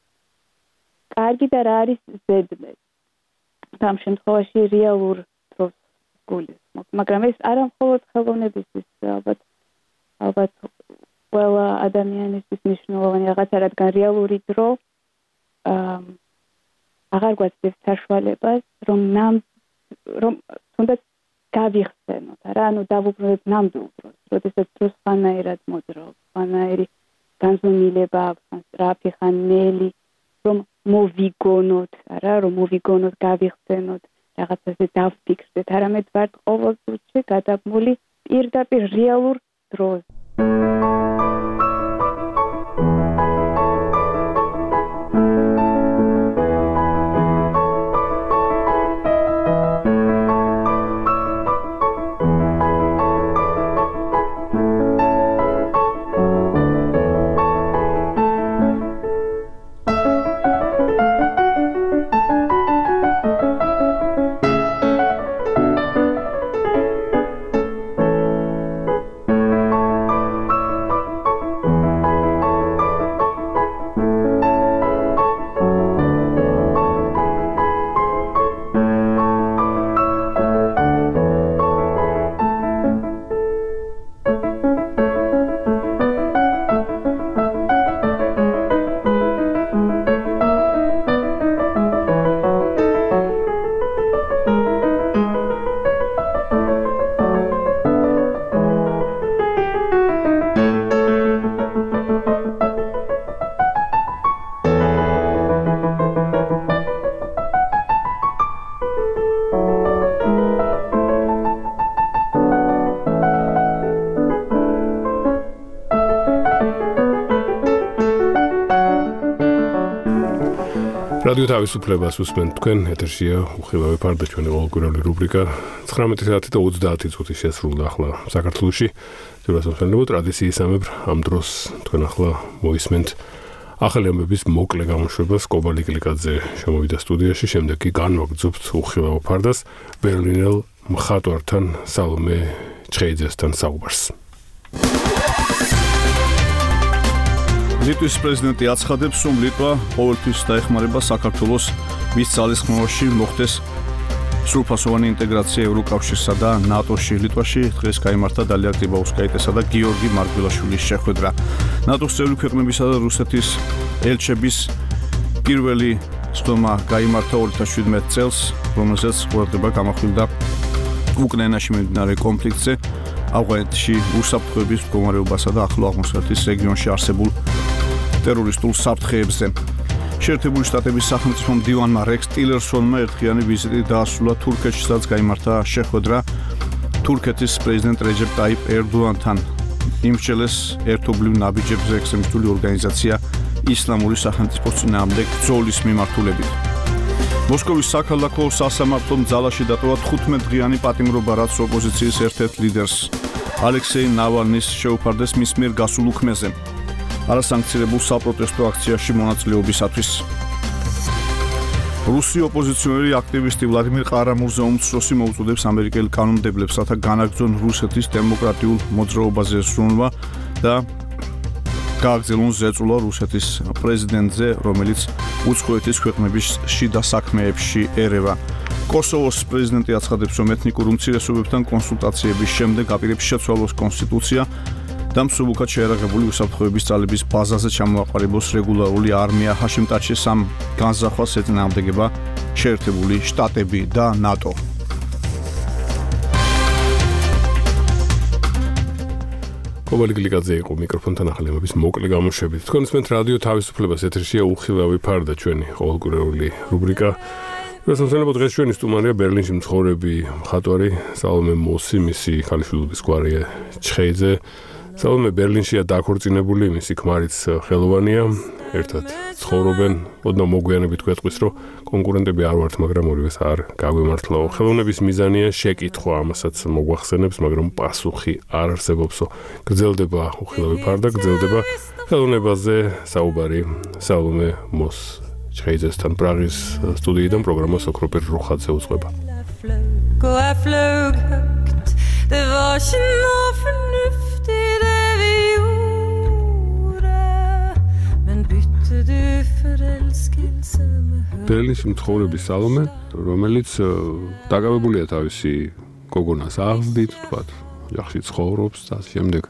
კარგი და რა არის ზედმეტი. ამ შემთხვევაში რეალურ დროს გულისხმობ, მაგრამ ეს არა მხოლოდ ხელოვნებისთვის, ალბათ ალბათ ყველა ადამიანისთვის მნიშვნელოვანი რაღაცა, რადგან რეალური დრო აღარ გვაძლევს საშუალებას, რომ ნამ რომ თუნდაც გავიხსენოთ, რა, ანუ დავუბრუნდეთ ნამდვილ დროს, როდესაც დრო სხვანაირად მოძრაობს, სხვანაირი განზომილება აქვს, სწრაფი ხან ნელი, რომ მოვიგონოთ, რა, რომ მოვიგონოთ, გავიხსენოთ, რაღაცაზე დავფიქრდეთ, არამედ ვართ ყოველ წუთში გადაბმული პირდაპირ რეალურ დროს. რადიო თავისუფლებას უსმენთ თქვენ, ეთერშია უხილავი ფარდა ჩვენი ყოველკვირეული რუბრიკა ცხრამეტი საათი და ოცდაათი წუთი შესრულდა ახლა საქართველოში. ძვირადღირებულ ტრადიციისამებრ ამ დროს თქვენ ახლა მოისმენთ ახალი ამბების მოკლე გამოშვებას. კობალი კლიკაძე შემოვიდა სტუდიაში, შემდეგ კი განვაგრძობთ უხილავ ფარდას ბერლინელ მხატვართან სალომე ჩხეიძესთან საუბარს. ლიტვის პრეზიდენტი აცხადებს, რომ ლიტვა ყოველთვის დაეხმარება საქართველოს მის ძალისხმევაში მოხდეს სრულფასოვანი ინტეგრაცია ევროკავშირსა და ნატოში. ლიტვაში დღეს გაიმართა დალია გრიბაუსკაიტესა და გიორგი მარგველაშვილის შეხვედრა. ნატოს წევრი ქვეყნებისა და რუსეთის ელჩების პირველი სხდომა გაიმართა ორი ათას შვიდმეტ წელს, რომელზეც ყურადღება გამახვილდა უკრაინაში მიმდინარე კონფლიქტზე, ავღანეთში უსაფრთხოების მდგომარეობასა და ახლო აღმოსავლეთის რეგიონში არსებულ ტერორისტულ საფრთხეებზე. შეერთებული შტატების სახელმწიფო მდივანმა რექს ტილერსონმა ერთხიანი ვიზიტი დაასრულა თურქეთში, სადაც გაიმართა შეხვედრა თურქეთის პრეზიდენტ რეჯეპ ტაიპ ერდოანთან. იმსჯელეს ერთობლივ ნაბიჯებზე ექსტრემისტული ორგანიზაცია ისლამური სახელმწიფოს წინააღმდეგ ბრძოლის მიმართულებით. მოსკოვის საქალაქო სასამართლომ ძალაში დატოვა თხუთმეტ-დღიანი პატიმრობა, რაც ოპოზიციის ერთ-ერთ ლიდერს ალექსეი ნავალნის შეუფარდეს მის მიერ გასულ უქმეზე არასანქცირებულ საპროტესტო აქციაში მონაწილეობისათვის. რუსი ოპოზიციონერი აქტივისტი ვლადიმირ ყარამურზე უმცროსი მოუწოდებს ამერიკელ კანონმდებლებს, რათა განაგრძონ რუსეთის დემოკრატიულ მოძრაობაზე ზრუნვა და გააგრძელონ ზეწოლა რუსეთის პრეზიდენტზე, რომელიც უცხოეთის ქვეყნების შიდა საქმეებში ერევა. კოსოვოს პრეზიდენტი აცხადებს, რომ ეთნიკურ უმცირესობებთან კონსულტაციების შემდეგ აპირებს შეცვალოს კონსტიტუცია და მსუბუქად შეერაღებული უსაფრთხოების ძალების ბაზაზე ჩამოაყალიბოს რეგულარული არმია. ჰაშიმ ტაჩის ამ განზრახვას ეწინააღმდეგება შეერთებული შტატები და ნატო. კობალი გლიკაძე იყო მიკროფონთან ახალების მოკლე გამოშვებით. თქვენს მეთ რადიო თავისუფლებას ეთერშია უხილავი ფარდა ჩვენი ყოველკვირეული რუბრიკა. შესაძლებლობა დღეს ჩვენი სტუმარია ბერლინში მცხოვრები მხატვარი სალომე მოსი, მისი ქალიშვილობის გვარია ჩხეიძე. სალომე ბერლინშია დაქორწინებული, მისი ქმარიც ხელოვანია, ერთად ცხოვრობენ. ოდნავ მოგვიანებით გვეტყვის, რომ კონკურენტები არ ვართ, მაგრამ ორივეს არ გაგვემართლაო. ხელოვნების მიზანია შეკითხვა, ამასაც მოგვახსენებს, მაგრამ პასუხი არ არსებობსო. გრძელდება უხილავი ფარდა, გრძელდება ხელოვნებაზე საუბარი სალომე მოს ჩხეიძესთან პრაღის სტუდიიდან პროგრამა სოქროპერ რუხაძე უძღვება. ბერლინში მცხოვრები სალომე, რომელიც დაკავებულია თავისი გოგონას აღზრდით, თქვათ, ოჯახში ცხოვრობს და ამ შემდეგ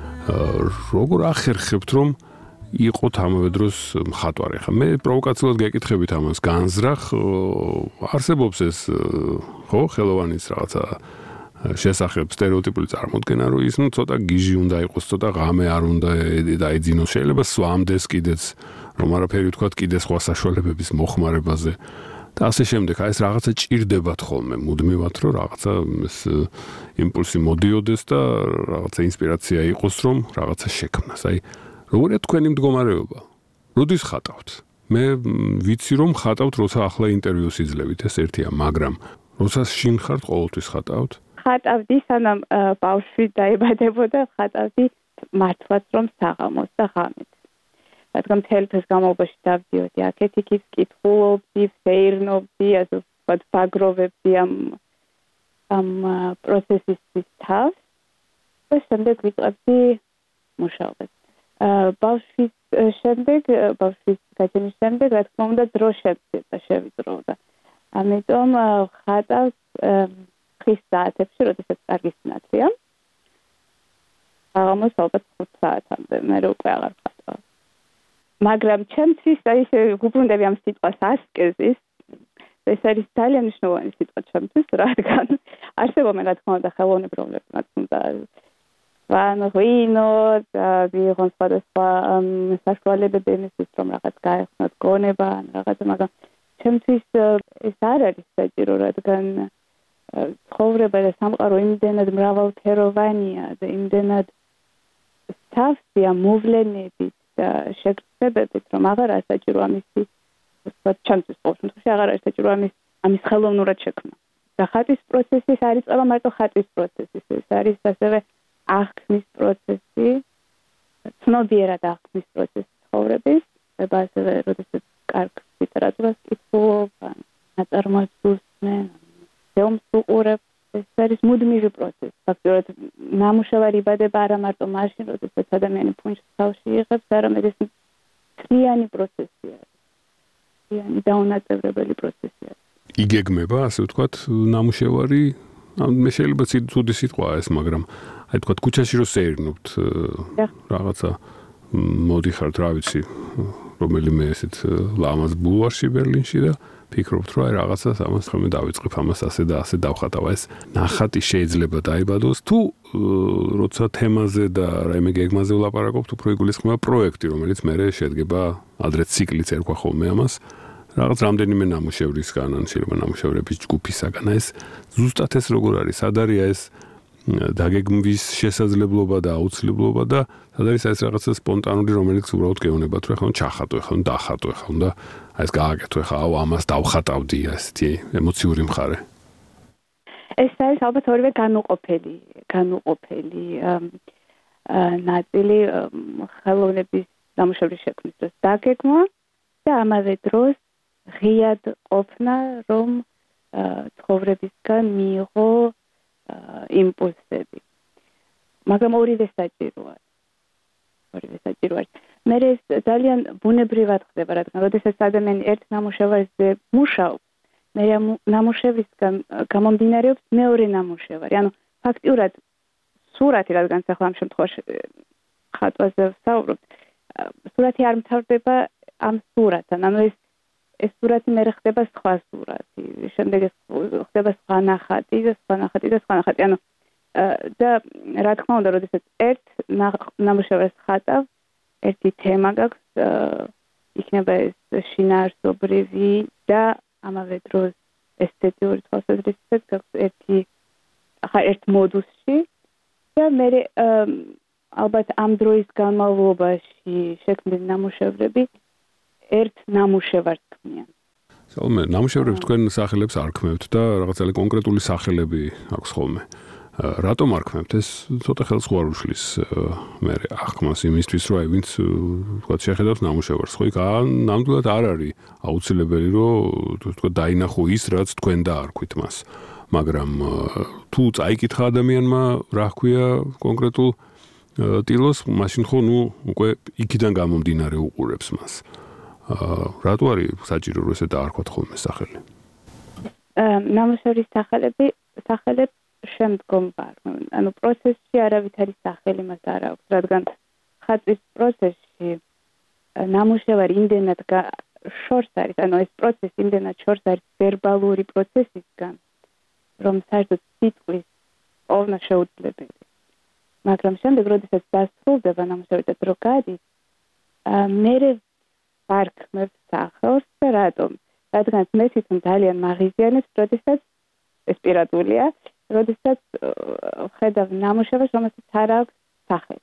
როგორ ახერხებთ, რომ იყოთ ამავე დროს მხატვარი? ხა მე პროვოკაციულად გეკითხებით ამას, განზრახ არსებობს ეს ხო ხელოვანის რაღაცა შესახებ სტერეოტიპული წარმოდგენა, რომ ის ნუ ცოტა გიჟი უნდა იყოს, ცოტა ღამე არ უნდა დაიძინოს, შეიძლება სვამდეს კიდეც, რომ არაფერი თქვათ კიდე სხვა საშუალებების მოხმარებაზე და ასე შემდეგ. აი ეს რაღაცა ჭირდებათ ხოლმე მუდმივად, რომ რაღაცა ეს იმპულსი მოდიოდეს და რაღაცა ინსპირაცია იყოს, რომ რაღაცა შექმნას. აი როგორია თქვენი მდგომარეობა? როდის ხატავთ? მე ვიცი რომ ხატავთ, როცა ახლა ინტერვიუს იძლევით, ეს ერთია, მაგრამ როცა შინ ხართ, ყოველთვის ხატავთ? ხატავდი, სანამ ბავშვი დაიბადებოდა, ხატავდი მართლაც რომ საღამოს და ღამით. რადგან მთელი დღის განმავლობაში დავდიოდი აქეთ-იქით, კითხულობდი, ვეირნობდი, ასე ვთქვათ, ბაგროვებდი ამ ამ პროცესის თავს და შემდეგ ვიწყებდი მუშაობას. ბავშვის შემდეგ, ბავშვის გაჩენის შემდეგ, რა თქმა უნდა, დრო შემცირდა, შევიწროვდა. ამიტომ ხატავს ხის საათებში, როდესაც კარგი სინათლეა. საღამოს ალბათ ხუთ საათამდე, მე უკვე აღარ ხატავ. მაგრამ ჩემთვის აი ეს გუბრუნდები ამ სიტყვას ასკეზის, ეს არის ძალიან მნიშვნელოვანი სიტყვა ჩემთვის, რადგან არსებობენ რა თქმა უნდა ხელოვნებრივი რაც უნდა ვან ღვინო და ვიღონ სხვადასხვა საშუალებები იმისთვის, რომ რაღაც გაეხსნათ გონება ან რაღაცა, მაგრამ ჩემთვის ეს არ არის საჭირო, რადგან ცხოვრება და სამყარო იმდენად მრავალფეროვანია და იმდენად სავსეა მოვლენებით და შეგრძნებებით, რომ აღარ არის საჭირო ამისი, ვთქვათ, ჩემთვის ყოველ შემთხვევაში აღარ არის საჭირო ამის ამის ხელოვნურად შექმნა. და ხატვის პროცესი არ იწყება მარტო ხატვის პროცესის, ეს არის ასევე აღქმის პროცესი, ცნობიერად აღქმის პროცესი ცხოვრების, და ასევე როდესაც კარგ ლიტერატურას კითხულობ, ნაწარმოებს უსმენ, ფილმს უყურებ, ეს არის მუდმივი პროცესი. ფაქტობრივად ნამუშევარი იბადება არა მარტო მაშინ, როდესაც ადამიანი ფუნჩს თავში იღებს, არამედ ეს მთლიანი პროცესია. მთლიანი დაუნაწევრებელი პროცესია. იგეგმება, ასე ვთქვათ, ნამუშევარი, მე შეიძლება ცუდი სიტყვაა ეს, მაგრამ აი ვთქვათ, ქუჩაში რო სეირნობთ რაღაცა მოდიხართ, რა ვიცი, რომელიმე ესეთ ლამაზ ბულვარში ბერლინში და ფიქრობთ, რომ აი რაღაცას ამას ხომ დავიწყებ, ამას ასე და ასე დავხატავ. ეს ნახატი შეიძლება დაიბადოს თუ როცა თემაზე და რაიმე გეგმაზე ვლაპარაკობთ, უფრო იგულისხმება პროექტი, რომელიც მე შედგება ადრე ციკლიც ერქვა ხოლმე ამას. რაღაც რამდენიმე ნამუშევრისგან, ან შეიძლება ნამუშევრების ჯგუფისაგან. ეს ზუსტად ეს როგორ არის? სად არის ეს დაგეგმვის შესაძლებლობა და აუცილებლობა და სად არის ეს რაღაცა სპონტანური, რომელიც უბრალოდ გეუბნებათ, რომ ახლა ჩახატო, ახლა დახატო, ახლა უნდა აი ეს გააკეთო, ახლა აუ ამას დავხატავდი, ესეთი ემოციური მხარე. ეს არის ალბათ ორივე განუყოფელი, განუყოფელი ნაწილი ხელოვნების ნამუშევრის შექმნის დროს დაგეგმვა და ამავე დროს ღიად ყოფნა, რომ ცხოვრებისგან მიიღო იმპულსები. მაგრამ ორივე საჭიროა. ორივე საჭიროა. მე ეს ძალიან ბუნებრივად ხდება, რადგან როდესაც ადამიანი ერთ ნამუშევარზე მუშაობს, მე ნამუშევრისგან გამომდინარეობს მეორე ნამუშევარი. ანუ ფაქტიურად სურათი, რადგან ახლა ამ შემთხვევაში ხატვაზე ვსაუბრობ, სურათი არ მთავრდება ამ სურათთან. ანუ ეს ეს სურათი მე ხდება სხვა სურათი, შემდეგ ეს ხდება სხვა ნახატი და სხვა ნახატი და სხვა ნახატი. ანუ და რა თქმა უნდა, როდესაც ერთ ნამუშევრს ხატავ, ერთი თემა გაქვს, იქნება ეს შინაარსობრივი და ამავე დროს ესთეტიური თვალსაზრისით გაქვს ერთი ახლა ერთ მოდუსში და მე ალბათ ამ დროის განმავლობაში შექმნილი ნამუშევრები ერთ ნამუშევარს ქმნიან. ხოლმე ნამუშევრებს თქვენ სახელებს არ ქმნებთ და რაღაც ძალიან კონკრეტული სახელები აქვს ხოლმე. რატომ არ ქმნებთ? ეს ცოტა ხელს ხوار უშლის მე ახმას იმისთვის, რომ აი ვინც თქვა შეხედავს ნამუშევარს, ხო იქ ნამდვილად არ არის აუცილებელი, რომ თქვა დაინახო ის, რაც თქვენ დაარქვით მას. მაგრამ თუ წაიკითხა ადამიანმა, რა ჰქვია კონკრეტულ ტილოს, მაშინ ხო ნუ უკვე იქიდან გამომდინარე უყურებს მას. რატო არის საჭირო რომ ესე დაარქვათ ხოლმე სახელი? ნამუშევრის სახელები, სახელებს შემდგომ ვარ. ანუ პროცესში არავითარი სახელი მას არ აქვს, რადგან ხატვის პროცესში ნამუშევარი იმდენად შორს არის, ანუ ეს პროცესი იმდენად შორს არის ვერბალური პროცესისგან, რომ საერთოდ სიტყვის პოვნა შეუძლებელი. მაგრამ შემდეგ, როდესაც დასრულდება ნამუშევარი და დრო გადის, მე ვარქმევ სახელს და რატომ? რადგან მე თვითონ ძალიან მაღიზიანებს, როდესაც ეს პირადულია, როდესაც ხედავ ნამუშევარს, რომელსაც არ აქვს სახელი.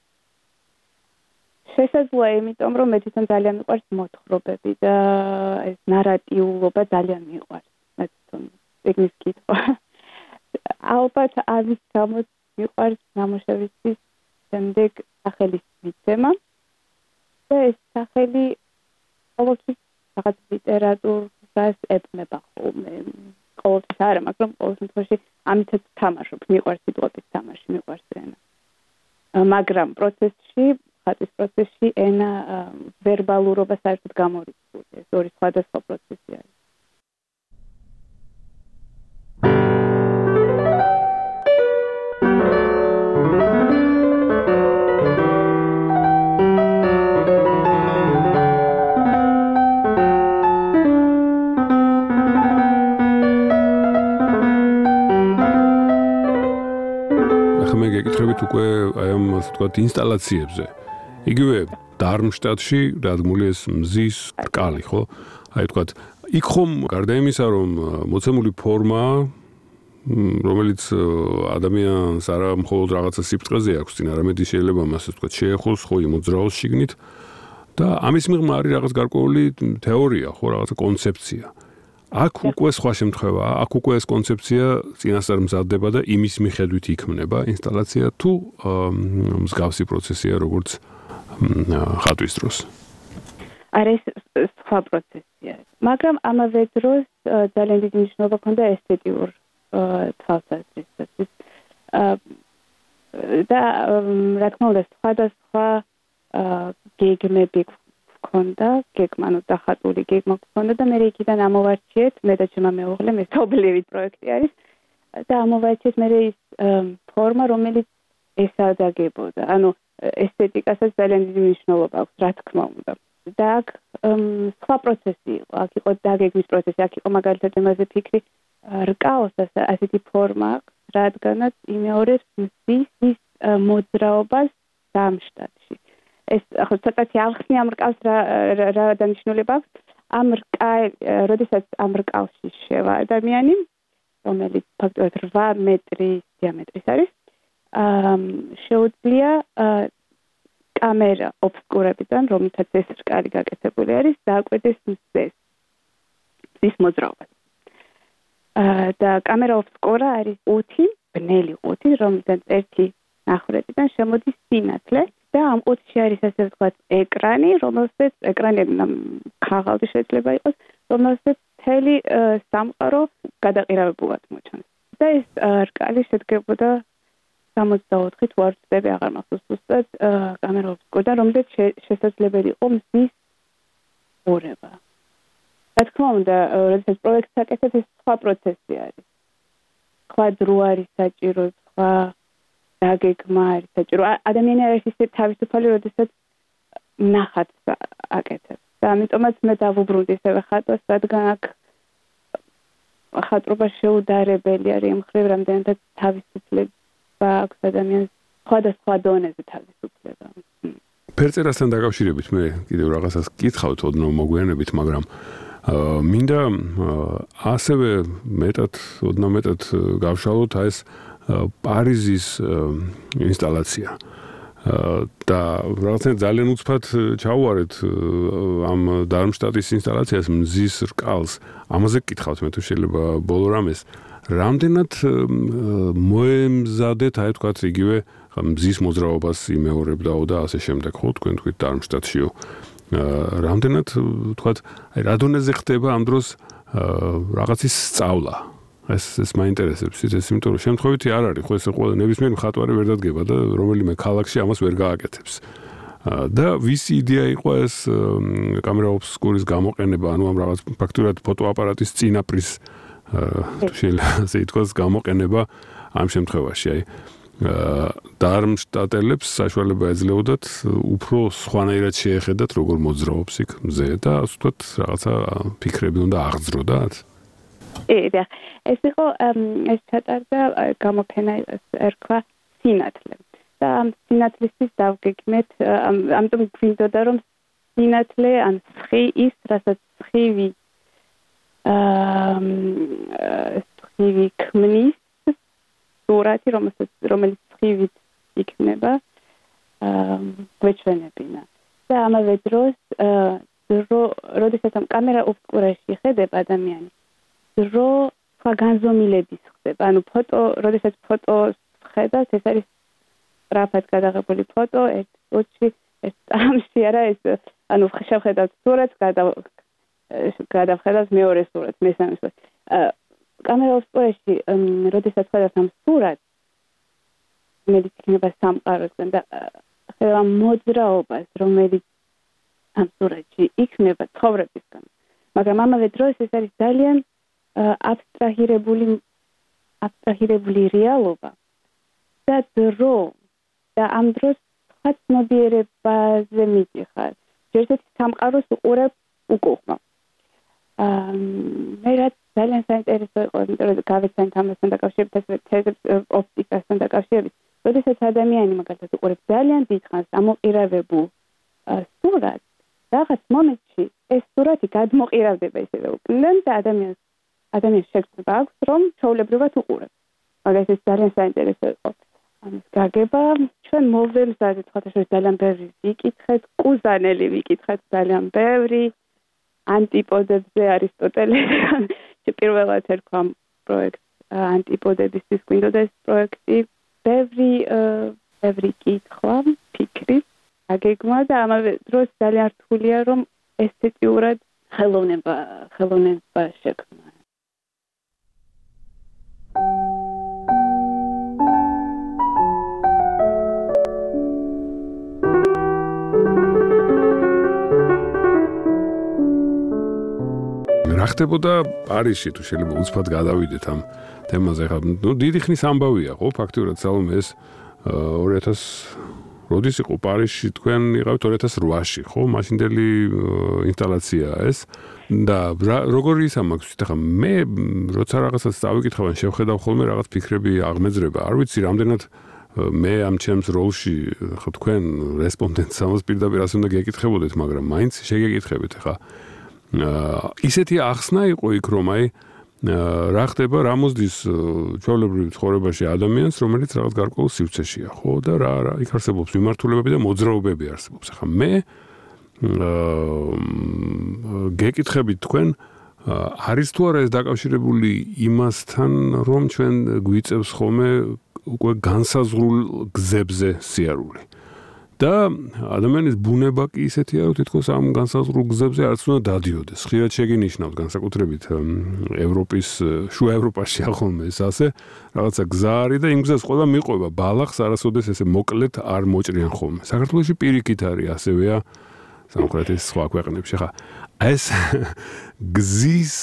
შესაძლოა იმიტომ, რომ მე თვითონ ძალიან მიყვარს მოთხრობები და ეს ნარატიულობა ძალიან მიყვარს. მე თვითონ ეგრეს კითხვა. ალბათ ამის გამო მიყვარს ნამუშევრის შემდეგ სახელის მიცემა და ეს სახელი ყოველთვის რაღაც ლიტერატურას ეწმება ხოლმე. ყოველთვის არა, მაგრამ ყოველ შემთხვევაში ამითაც თამაშობ, მიყვარს სიტყვების თამაში, მიყვარს ენა. მაგრამ პროცესში, ხატვის პროცესში ენა ვერბალურობა საერთოდ გამორიცხული. ეს ორი სხვადასხვა პროცესი არის. უკვე აი ამ ასე ვთქვათ ინსტალაციებზე. იგივე დარმშტადტში დადგმული ეს მზის რკალი, ხო? აი ვთქვათ, იქ ხომ გარდა იმისა, რომ მოცემული ფორმა, რომელიც ადამიანს არა მხოლოდ რაღაცა სიფრთხეზე აქვს წინ, არამედ შეიძლება მას ასე ვთქვათ შეეხოს ხო იმოძრაოს შიგნით და ამის მიღმა არის რაღაც გარკვეული თეორია, ხო, რაღაცა კონცეფცია. აქ უკვე სხვა შემთხვევაა, აქ უკვე ეს კონცეფცია წინასწარ მზადდება და იმის მიხედვით იქმნება ინსტალაცია თუ მსგავსი პროცესია როგორც ხატვის დროს. არა, ეს სხვა პროცესია. მაგრამ ამავე დროს ძალიან დიდი მნიშვნელობა ჰქონდა ესთეტიურ თვალსაზრისით. და რა თქმა უნდა, სხვადასხვა გეგმები ჰქონდა, გეგმა, ანუ დახატული გეგმა ჰქონდა და მე იქიდან ამოვარჩიეთ, მე და ჩემმა მეუღლე, მე თობლივი პროექტი არის და ამოვარჩიეთ მე ის ფორმა, რომელიც ესადაგებოდა. ანუ ესთეტიკასაც ძალიან დიდი მნიშვნელობა აქვს, რა თქმა უნდა. და აქ სხვა პროცესი იყო, აქ იყო დაგეგმვის პროცესი, აქ იყო მაგალითად იმაზე ფიქრი, რკალს ასეთი ფორმა აქვს, რადგანაც იმეორებს მზის მოძრაობას დამშტატში. ეს ახლა ცოტათი ალხსნი ამ რკალს რა დანიშნულება აქვს? ამ რკალ, როდესაც ამ რკალში შევა ადამიანი, რომელიც ფაქტობრივად რვა მეტრის დიამეტრის არის, შეუძლია კამერა ობსკურებიდან, რომელთაც ეს რკალი გაკეთებული არის, დააკვირდეს მზეს, მზის მოძრაობას. და კამერა ობსკურა არის ყუთი, ბნელი ყუთი, რომელზეც ერთი ნახევრიდან შემოდის სინათლე და ამ ყუთში არის ასე ვთქვათ ეკრანი, რომელსაც ეკრანი ქაღალდი შეიძლება იყოს, რომელსაც მთელი სამყარო გადაყირავებულად მოჩანს. და ეს რკალი შედგებოდა სამოცდაოთხი თუ არ ვწდები, აღარ მახსოვს ზუსტად, კამერა ობსკურიდან, რომელზეც შესაძლებელი იყო მზის ყურება. რა თქმა უნდა, როდესაც პროექტს აკეთებ, ეს სხვა პროცესი არის. სხვა დრო არის საჭირო, სხვა დაგეგმა არის საჭირო. ადამიანი არ არის ისე თავისუფალი, როდესაც ნახატს აკეთებს. და ამიტომაც მე დავუბრუნდი ისევე ხატვას, რადგან აქ ხატრობა შეუდარებელი არის იმ მხრივ, რამდენადაც თავისუფლება აქვს ადამიანს სხვადასხვა დონეზე თავისუფლება. ფერწერასთან დაკავშირებით მე კიდევ რაღაცას გკითხავთ, ოდნავ მოგვიანებით, მაგრამ მინდა ასევე მეტად, ოდნავ მეტად გავშალოთ ეს პარიზის ინსტალაცია. და რაღაცნაირად ძალიან უცბად ჩაუარეთ ამ დარმშტატის ინსტალაციას მზის რკალს. ამაზე გკითხავთ მე თუ შეიძლება ბოლო რამეს. რამდენად მოემზადეთ, აი თქვათ, იგივე მზის მოძრაობას იმეორებდაო და ასე შემდეგ, ხო, თქვენ თქვით დარმშტატშიო. რამდენად თქვათ, აი რა დონეზე ხდება ამ დროს რაღაცის სწავლა. ეს ეს მაინტერესებს ეს იმიტომ რომ შემთხვევითი არ არის, ხო, ეს ყველა ნებისმიერ მხატვარი ვერ დადგება და რომელიმე ქალაქში ამას ვერ გააკეთებს. და ვის იდეა იყო ეს კამერა ობსკურის გამოყენება, ანუ ამ რაღაც ფაქტურად ფოტოაპარატის წინაპრის შეიძლება ასე ითქვას გამოყენება ამ შემთხვევაში, აი დარმშტატელებს საშუალება ეძლეოდათ უფრო სხვანაირად შეეხედათ როგორ მოძრაობს იქ მზე და ასე ვთქვათ რაღაცა ფიქრები უნდა აღძროდათ. ე, ეს იყო ეს ჩატარდა გამოფენა ერქვა სინათლე. და ამ სინათლისთვის დავგეგმეთ, ამიტომ გვინდოდა რომ სინათლე ან სხი ის, რასაც სხივი სხივი ქმნის სურათი, რომელსაც რომელიც სხივით იქნება გვეჩვენებინა. და ამავე დროს როდესაც ამ კამერა ობსკურაში ხედება ადამიანი, დრო სხვა განზომილების ხდება. ანუ ფოტო, როდესაც ფოტოს ხედავთ, ეს არის სწრაფად გადაღებული ფოტო, ერთ წუთში, ერთ წამში არა, ეს ანუ შევხედავთ სურათს, გადავხედავთ მეორე სურათს, მესამე სურათს. კამერა ობსკურაში, როდესაც ხედავთ ამ სურათს, რომელიც იქნება სამყაროსგან და ხედავ ამ მოძრაობას, რომელიც ამ სურათში იქნება ცხოვრებისგან. მაგრამ ამავე დროს ეს არის ძალიან აბსტრაჰირებული აბსტრაჰირებული რეალობა და დრო და ამ დროს სხვა ცნობიერებაზე მიდიხარ. ერთ-ერთი სამყაროს უყურებ უკუღმა. მე რაც ძალიან საინტერესო იყო, იმიტომ რომ გავეცანით ამასთან დაკავშირებით, ეს ოპტიკასთან დაკავშირებით, როდესაც ადამიანი მაგალითად უყურებს ძალიან დიდ ხანს ამოყირავებულ სურათს, რაღაც მომენტში ეს სურათი გადმოყირავდება ისევე უკნიდან და ადამიანს ადამიანს შეგრძნება აქვს, რომ ჩვეულებრივად უყურებს. მაგას ეს ძალიან საინტერესო იყო. ამის გაგება, ჩვენ მოვემზადეთ ხათაშორის ძალიან ბევრი ვიკითხეთ, კუზანელი ვიკითხეთ ძალიან ბევრი, ანტიპოდებზე არისტოტელეს პირველად ერქვა პროექტს ანტიპოდებისთვის გვინდოდა ეს პროექტი, ბევრი ბევრი კითხვა, ფიქრი, გაგეგმა და ამავე დროს ძალიან რთულია, რომ ესთეტიურად ხელოვნება ხელოვნება შექმნა. რა ხდებოდა პარიზში, თუ შეიძლება უცბად გადავიდეთ ამ თემაზე, ხა, ნუ დიდი ხნის ამბავია, ხო, ფაქტურად სალომე ეს ორი ათას როდის იყო პარიზში თქვენ იყავით ორი ათას რვაში, ხო? მაშინდელი ინსტალაციაა ეს. და როგორი ისა მაქვს ახლა მე როცა რაღაცას დავიკითხავ ან შევხედავ ხოლმე რაღაც ფიქრები აღმეძრება. არ ვიცი რამდენად მე ამ ჩემს როლში ხო თქვენ რესპონდენტს ამას პირდაპირ ასე უნდა გეკითხებოდეთ, მაგრამ მაინც შეგეკითხებით ახლა. ისეთი ახსნა იყო იქ რომ აი რა ხდება რა მოსდის ჩვეულებრივ ცხოვრებაში ადამიანს, რომელიც რაღაც გარკვეულ სივრცეშია, ხო? და რა რა იქ არსებობს მიმართულებები და მოძრაობები არსებობს. ახლა მე გეკითხებით თქვენ არის თუ არა ეს დაკავშირებული იმასთან, რომ ჩვენ გვიწევს ხოლმე უკვე განსაზღვრულ გზებზე სიარული. და ადამიანის ბუნება კი ისეთია, რომ თითქოს ამ განსაზღვრულ გზებზე არც უნდა დადიოდეს. ხშირად შეგინიშნავთ განსაკუთრებით ევროპის, შუა ევროპაშია ხოლმე ეს ასე, რაღაცა გზა არის და იმ გზას ყველა მიყვება ბალახს, არასოდეს ესე მოკლედ არ მოჭრიან ხოლმე. საქართველოში პირიქით არის ასევეა სამხრეთის სხვა ქვეყნებში. ხა ეს გზის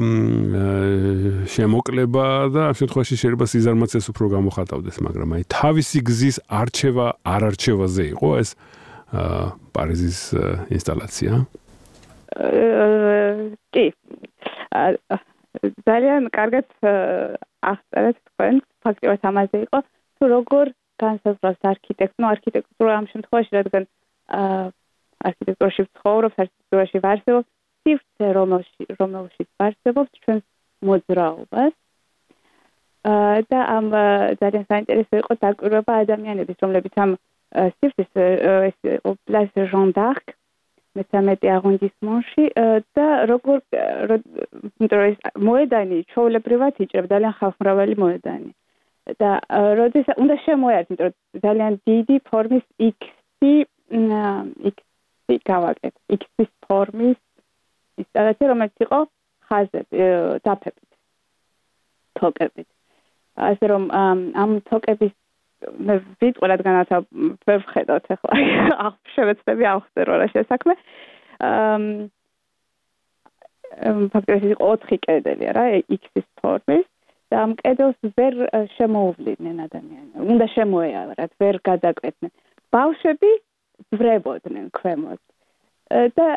შემოკლება და ამ შემთხვევაში შეიძლება სიზარმაცეს უფრო გამოხატავდეს, მაგრამ აი თავისი გზის არჩევა არ არჩევაზე იყო ეს პარიზის ინსტალაცია. კი. ძალიან კარგად აღწერეთ თქვენ, ფაქტობრივად ამაზე იყო, თუ როგორ განსაზღვრავს არქიტექტორ, ну არქიტექტურა ამ შემთხვევაში, რადგან არქიტექტურაში ცხოვრობს, არქიტექტურაში ვარსებობს, სივრცე რომელშიც ვარსებობს ჩვენს მოძრაობას. და ამ ძალიან საინტერესო იყო დაკვირვება ადამიანების, რომლებიც ამ სივრცეს ეს პლაზ ჟან დ'არკ მეთორმეტე არონდისმონში და როგორ მოედანი ჩვეულებრივად იჭრება, ძალიან ხალხმრავალი მოედანი. და როდესაც უნდა შემოიარჩიოთ, რომ ძალიან დიდი ფორმის X-ი X-ი გავაკეთ. X-ის ფორმის ინსტალაცია, რომელიც იყო ხაზები, დაფებით, თოკებით. ასე რომ ამ თოკების მე ვიტყვი, რადგანაც ვერ ვხედავთ ახლა აღშევეცდები აღწერო რა შესაქმე. ფაქტობრივად იყო ოთხი კედელი რა, X-ის ფორმის და ამ კედელს ვერ შემოუვლიდნენ ადამიანები. უნდა შემოეარათ, ვერ გადაკვეთდნენ. ბავშვები ვრებოდნენ ქვემოთ. და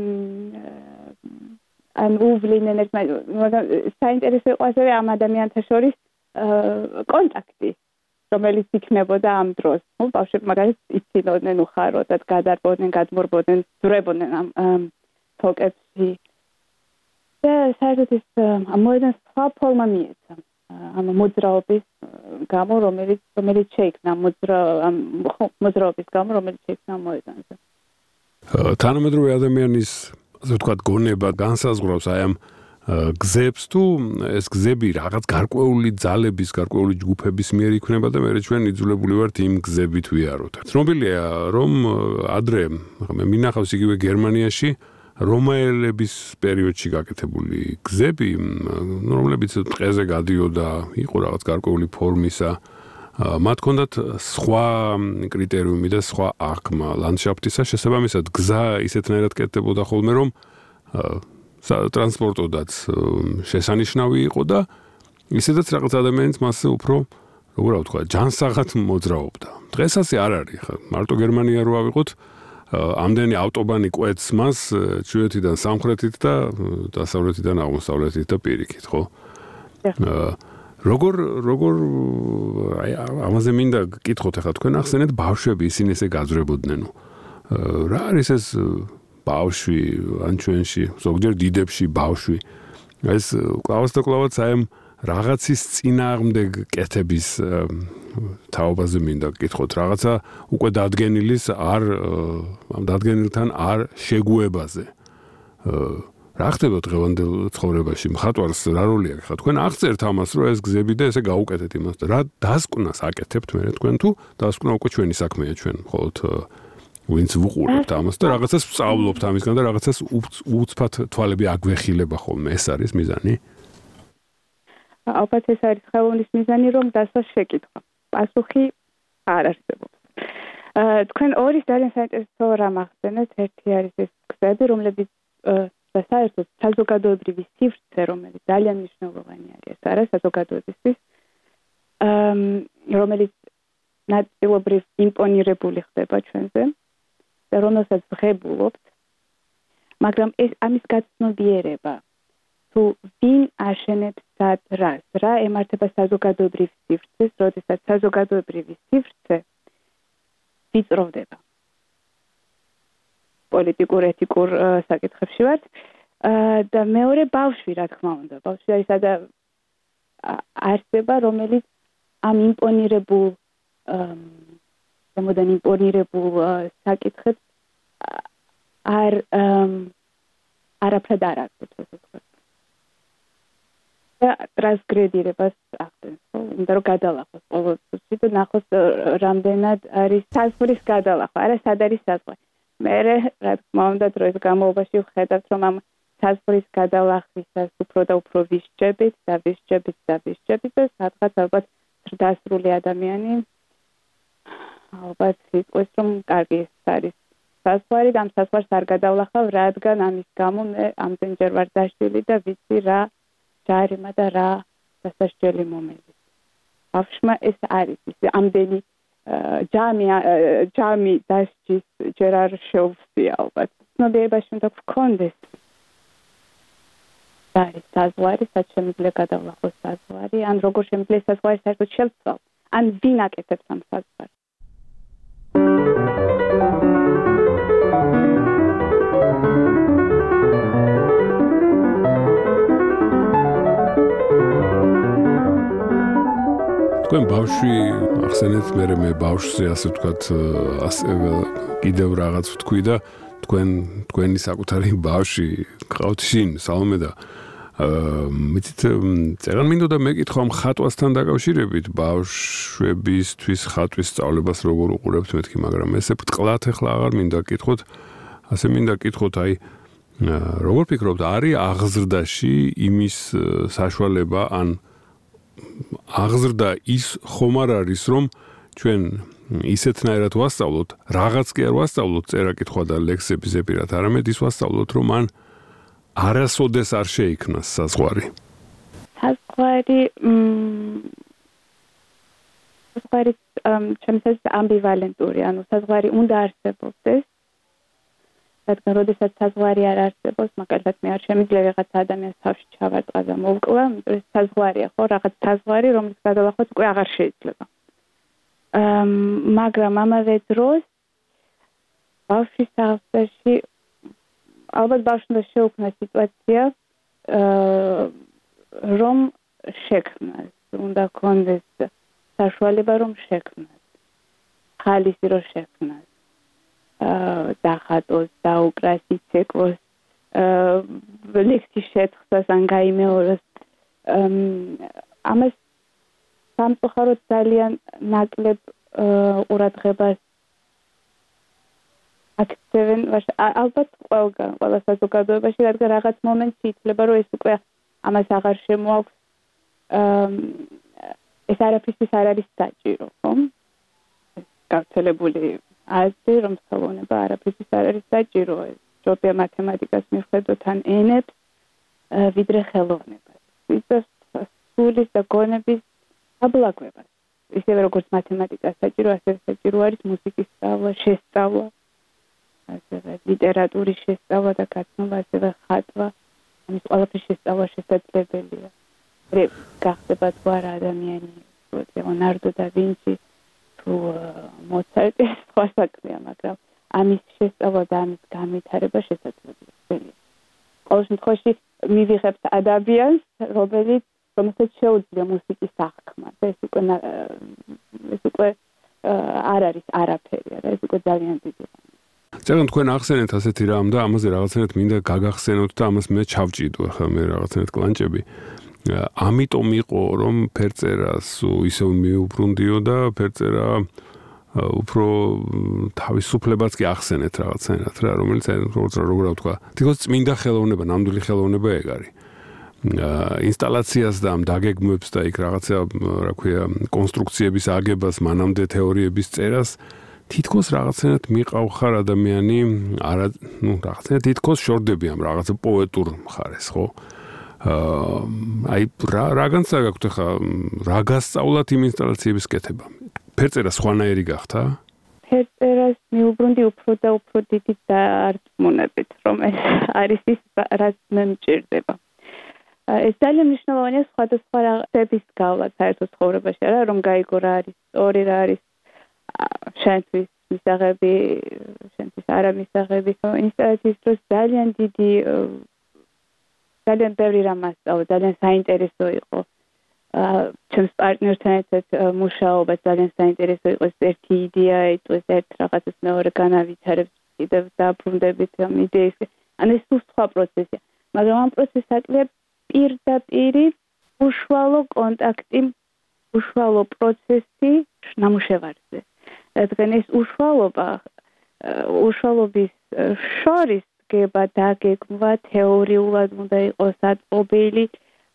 ან უვლიდნენ ერთმანეთს, მაგრამ საინტერესო იყო ასევე ამ ადამიანთა შორის კონტაქტი, რომელიც იქნებოდა ამ დროს. ნუ ბავშვები მაგალითად იცინოდნენ უხაროდათ, გადარბოდნენ, გადმორბოდნენ, ვრებოდნენ ამ თოკებში. და საერთოდ ეს მოედანს სხვა ფორმა მიეცა. ამ მოძრაობის გამო, რომელიც რომელიც შეიქმნა მოძრაობის გამო, რომელიც შეიქმნა მოედანზე. თანამედროვე ადამიანის, ასე ვთქვათ, გონება განსაზღვრავს აი ამ გზებს თუ ეს გზები რაღაც გარკვეული ძალების, გარკვეული ჯგუფების მიერ იქმნება და მე ჩვენ იძულებული ვართ იმ გზებით ვიაროთ. ცნობილია, რომ ადრე მე მინახავს იგივე გერმანიაში რომაელების პერიოდში გაკეთებული გზები, რომლებიც ტყეზე გადიოდა, იყო რაღაც გარკვეული ფორმისა, მათ ჰქონდათ სხვა კრიტერიუმი და სხვა აღქმა ლანდშაფტისა, შესაბამისად გზა ისეთნაირად კეთდებოდა ხოლმე, რომ ტრანსპორტოდაც შესანიშნავი იყო და ისედაც რაღაც ადამიანიც მასზე უფრო, როგორ ვთქვა, ჯანსაღად მოძრაობდა. დღეს ასე არ არის, ხა მარტო გერმანია რო ავიღოთ, ამდენი ავტობანი კვეთს მას ჩრდილოეთიდან სამხრეთით და დასავლეთიდან აღმოსავლეთით და პირიქით, ხო? როგორ როგორ აი ამაზე მინდა გკითხოთ ახლა თქვენ ახსენეთ ბავშვები ისინი ესე გაძრებოდნენ. რა არის ეს ბავშვი ან ჩვენში ზოგჯერ დიდებში ბავშვი? ეს კლავას და კლავაც აი ამ რაღაცის წინააღმდეგ კეთების თაობაზე მინდა გკითხოთ. რაღაცა უკვე დადგენილის არ ამ დადგენილთან არ შეგუებაზე. რა ხდება დღევანდელ ცხოვრებაში? მხატვარს რა როლი აქვს? ხა თქვენ აღწერთ ამას, რომ ეს გზები და ესე გაუკეთეთ იმას და რა დასკვნას აკეთებთ მე თქვენ თუ დასკვნა უკვე ჩვენი საქმეა ჩვენ მხოლოდ ვინც ვუყურებთ ამას და რაღაცას ვსწავლობთ ამისგან და რაღაცას უცბად თვალები აგვეხილება ხოლმე. ეს არის მიზანი? ალბათ ეს არის ხელოვნის მიზანი, რომ დასვას შეკითხვა. პასუხი არ არსებობს. თქვენ ორი ძალიან საინტერესო რამ ახსენეთ. ერთი არის ეს გზები, რომლებიც და საერთოდ საზოგადოებრივი სივრცე, რომელიც ძალიან მნიშვნელოვანი არის, ეს არის საზოგადოებისთვის, რომელიც ნაწილობრივ იმპონირებული ხდება ჩვენზე და რომელსაც ვღებულობთ, მაგრამ ეს ამის გაცნობიერება თუ ვინ აშენებს სად რას, რა ემართება საზოგადოებრივ სივრცეს, როდესაც საზოგადოებრივი სივრცე ვიწროვდება. პოლიტიკურ ეთიკურ საკითხებში ვართ და მეორე ბავშვი, რა თქმა უნდა, ბავშვი არის სადა არსება, რომელიც ამ იმპონირებულ ამოდან იმპონირებულ საკითხებს არ არაფრად არ აქვს ესე ვთქვათ. და ტრანსგრედირებას ახდენს, ხო? უნდა რომ გადალახოს ყოველთვის და ნახოს რამდენად არის საზღვრის გადალახვა, არა სად არის საზღვარი. მე რა თქმა უნდა დროის განმავლობაში ვხედავთ, რომ ამ საზღვრის გადალახვისას უფრო და უფრო ვისჯებით და ვისჯებით და ვისჯებით და სადღაც ალბათ ზრდასრული ადამიანი ალბათ იყოს რომ კარგი არის საზღვარი და ამ საზღვარს არ გადავლახავ, რადგან ამის გამო მე ამდენჯერ ვარ დაშლილი და ვიცი რა ჯარიმა და რა დასასჯელი მომედის. ბავშვმა ეს არის ის ამდენი ჯამი ჯამი დასჯის ჯერ არ შეუძლია ალბათ. ცნობიერებაში უნდა გქონდეს. და ეს საზღვარი, სადაც შემიძლია გადავლახოს საზღვარი, ან როგორ შემიძლია საზღვარი საერთოდ შევცვალ, ან ვინ აკეთებს ამ საზღვარს. თქვენ ბავშვი ახსენეთ, მე მე ბავშვზე ასე ვთქვათ, ასევე კიდევ რაღაც ვთქვი და თქვენ თქვენი საკუთარი ბავშვი გყავთ შინ, სალომე და მითით წერან მინდოდა მეკითხო ამ ხატვასთან დაკავშირებით, ბავშვებისთვის ხატვის სწავლებას როგორ უყურებთ მეთქი, მაგრამ ესე ბრტყლად ახლა აღარ მინდა კითხოთ, ასე მინდა კითხოთ, აი როგორ ფიქრობთ, არის აღზრდაში იმის საშუალება, ან აღზრდა ის ხომ არ არის, რომ ჩვენ ისეთნაირად ვასწავლოთ, რაღაც კი არ ვასწავლოთ, წერა-კითხვა და ლექსები ზეპირად, არამედ ის ვასწავლოთ, რომ ან არასოდეს არ შეიქმნას საზღვარი. საზღვარი საზღვარი ჩემთვის ამბივალენტური, ანუ საზღვარი უნდა არსებობდეს. რადგან როდესაც საზღვარი არ არსებობს, მაგალითად მე არ შემიძლია ვიღაც ადამიანს თავში ჩავარტყა და მოვკლა, იმიტომ რომ საზღვარია, ხო, რაღაც საზღვარი, რომელიც გადალახოთ უკვე აღარ შეიძლება. მაგრამ ამავე დროს ბავშვის სახლში ალბათ ბავშვს უნდა შეუქმნა სიტუაცია, რომ შექმნას, უნდა ქონდეს საშუალება, რომ შექმნას, ხალისი რომ შექმნას, დახატოს, დაუკრას, იცეკვოს, ლექსი შეთხსას, ან გაიმეოროს. ამას სამწუხაროდ ძალიან ნაკლებ ყურადღებას აქცევენ ალბათ ყველგან, ყველა საზოგადოებაში, რადგან რაღაც მომენტში ითვლება, რომ ეს უკვე ამას აღარ შემოაქვს, ეს არაფრისთვის არ არის საჭირო, ხო? გავრცელებული აზრი, რომ ხელოვნება არაფრისთვის არ არის საჭირო, ჯობია მათემატიკას მივხედოთ ან ენებს, ვიდრე ხელოვნებას. ვისაც სულის და გონების აბლაგვებას. ისევე როგორც მათემატიკას საჭირო, ასევე საჭირო არის მუსიკის სწავლა, შესწავლა, ასევე ლიტერატურის შესწავლა და გაცნობა, ასევე ხატვა. ამის ყველაფრის შესწავლა შესაძლებელია. მე გახდება თუ არა ადამიანი, ლეონარდო და ვინჩი, თუ მოცარტი, სხვა საქმეა, მაგრამ ამის შესწავლა და ამის განვითარება შესაძლებელია. ყოველ შემთხვევაში მივიღებთ ადამიანს, რომელიც რომელსაც შეუძლია მუსიკის აღქმა და ეს უკვე ეს უკვე არ არის არაფერი, არა, ეს უკვე ძალიან დიდი რამე. წერან თქვენ ახსენეთ ასეთი რამ და ამაზე რაღაცნაირად მინდა გაგახსენოთ და ამას მე ჩავჭიდო, ახლა მე რაღაცნაირად კლანჭები. ამიტომ იყო რომ ფერწერას ისევ მიუბრუნდიო და ფერწერა უფრო თავისუფლებაც კი ახსენეთ რაღაცნაირად რა, რომელიც როგორც როგორ ვთქვა, თითქოს წმინდა ხელოვნება, ნამდვილი ხელოვნება ეგ არის. ინსტალაციას და ამ დაგეგმვებს და იქ რაღაცა, რა ქვია, კონსტრუქციების აგებას, მანამდე თეორიების წერას თითქოს რაღაცნაირად მიყავხარ ადამიანი, არა, ну, რაღაცნაირად თითქოს შორდები ამ რაღაცა პოეტურ მხარეს, ხო? აი, რა რა განსაკუთრებით ხა, რა გასწავლათ იმ ინსტალაციების კეთება? ფერწერა სხვანაირი გახდა? ფერწერას მიუბრუნდი უფრო და უფრო დიდი დარწმუნებით, რომ ეს არის ის, რაც მე მჭირდება. ეს ძალიან მნიშვნელოვანია სხვადასხვა რაღაცების გავლა საერთო ცხოვრებაში, არა, რომ გაიგო რა არის სწორი, რა არის შენთვის მისაღები, შენთვის არა მისაღები. ინსტალაციის დროს ძალიან დიდი ძალიან ბევრი რამ მასწავლა, ძალიან საინტერესო იყო. ჩემს პარტნიორთან ერთად მუშაობა ძალიან საინტერესო იყო. ერთი იდეა იწვევს ერთ რაღაცას მეორე განავითარებს, კიდევ დაბრუნდებით ამ იდეის. ან ეს სხვა პროცესია. მაგრამ ამ პროცესს აკლია პირდაპირი უშუალო კონტაქტი, უშუალო პროცესი ნამუშევარზე. რადგან ეს უშუალობა, უშუალობის შორის დგება დაგეგმვა, თეორიულად უნდა იყოს აწყობილი,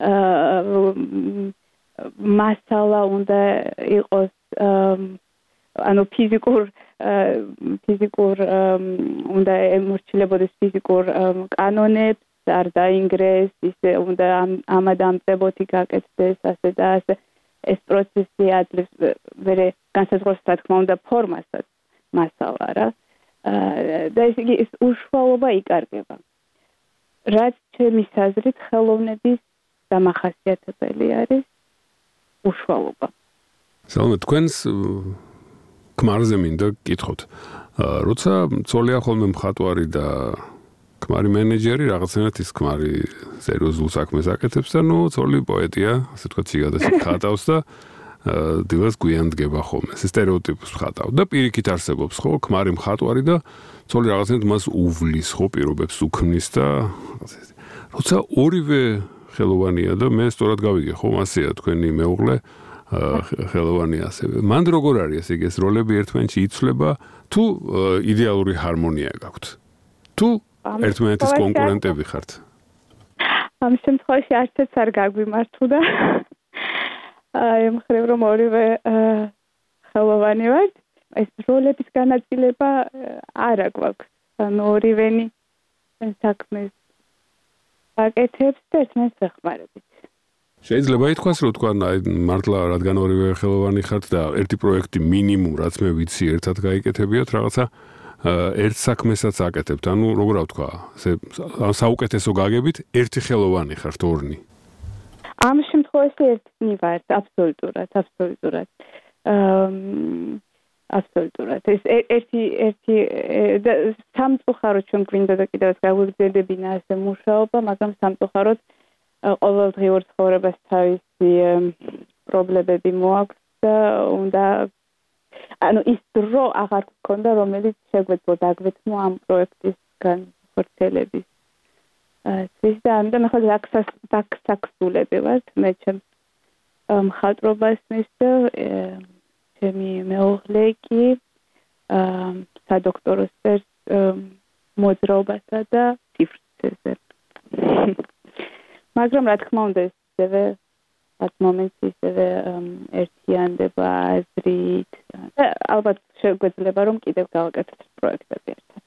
მასალა უნდა იყოს, ანუ ფიზიკურ ფიზიკურ უნდა ემორჩილებოდეს ფიზიკურ კანონებს, არ დაინგრეს, ისე უნდა ამად ამწებოთი გაკეთდეს, ასე და ასე. ეს პროცესი ადრეს ვერე განსაზღვროს, რა თქმა უნდა, ფორმასაც მასალა რა. და ეს იგი ეს უშუალობა იკარგება. რაც ჩემის აზრით ხელოვნების დამახასიათებელი არის უშუალობა. სალომე, თქვენს ქმარზე მინდა გკითხოთ. როცა ცოლია ხოლმე მხატვარი და ქმარი მენეჯერი, რაღაცნაირად ის ქმარი სერიოზულ საქმეს აკეთებს და ნუ ცოლი პოეტია, ასე თქვა, ციგადაში ხატავს და დილას გვიან დგება ხოლმე. ეს სტერეოტიპს ხატავ და პირიქით არსებობს ხო, ქმარი მხატვარი და ცოლი რაღაცნაირად მას უვლის ხო, პირობებს უქმნის და როცა ორივე ხელოვანია და მე სწორად გავიგე ხო, მასეა თქვენი მეუღლე ხელოვანი ასევე. მან როგორ არის ეს როლები ერთმანეთში იცვლება თუ იდეალური ჰარმონია გაქვთ? თუ ერთმანეთის კონკურენტები ხართ? ამ შემთხვევაში არცერთ არ გაგვიმართუდა. აი, მხრივ რომ ორივე ხელოვანი ვართ, ეს როლების განაწილება არა გვაქვს. ანუ ორივენი საქმეს აკეთებს და ერთმანეთს ეხმარებით. შეიძლება ითქვას, რომ თქვა, აი, მართლა რადგან ორივე ხელოვანი ხართ და ერთი პროექტი მინიმუმ, რაც მე ვიცი, ერთად გაიკეთებიათ, რაღაცა ერთ საქმესაც აკეთებთ. ანუ როგორ ვთქვა, ესე საუკეთესო გაგებით, ერთი ხელოვანი ხართ ორნი. ამ შემთხვევაში ერთნი ვართ, აბსოლუტურად, აბსოლუტურად. აბსოლუტურად. ეს ერთი ერთი სამწუხაროდ ჩვენ გვინდა და კიდევაც გაგვიგზელებინა ასე მუშაობა, მაგრამ სამწუხაროდ ყოველდღიურ ცხოვრებას თავისი პრობლემები მოაქვს და უნდა ანუ ის დრო აღარ გქონდა, რომელიც შეგვეძლო დაგვეთმო ამ პროექტისგან ხორცელების. ეს და ამიტომ ახლა დაქსაქსულები ვართ, მე ჩემს მხატვრობას მისდა, ჩემი მეუღლე კი სადოქტორო სტერს მოძრაობასა და ციფრებზე. მაგრამ რა თქმა უნდა ეს ისევე at moments ისევე ერთიანდება აზრით და ალბათ შეგვეძლება რომ კიდევ გავაკეთოთ პროექტები ერთად.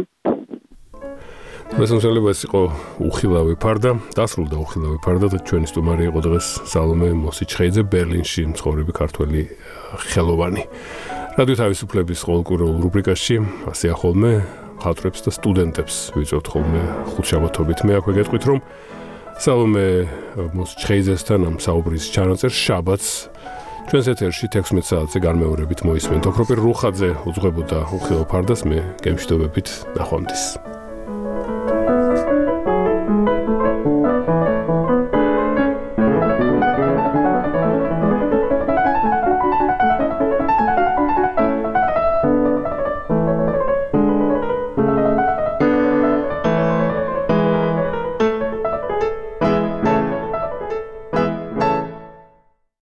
მოსახლეობა ეს იყო უხილავი ფარდა, დასრულდა უხილავი ფარდა და ჩვენი სტუმარი იყო დღეს სალომე მოსიჩხეიძე, ბერლინში მცხოვრები ქართველი ხელოვანი. რადიო თავისუფლების ყოველკვირეულ რუბრიკაში ასე ახოლმე მხატვრებს და სტუდენტებს ვიწევთ ხოლმე ხუთშაბათობით. მე აქვე გეტყვით რომ სალომე მოსიჩხეიძესთან ამ საუბრის ჩანაწერს შაბათს ჩვენს ეთერში თექვსმეტ საათზე განმეორებით მოისმენთ. ოქროპირ რუხაძე უძღვებოდა უხილავ ფარდას, მე გემშვიდობებით ნახვამდის.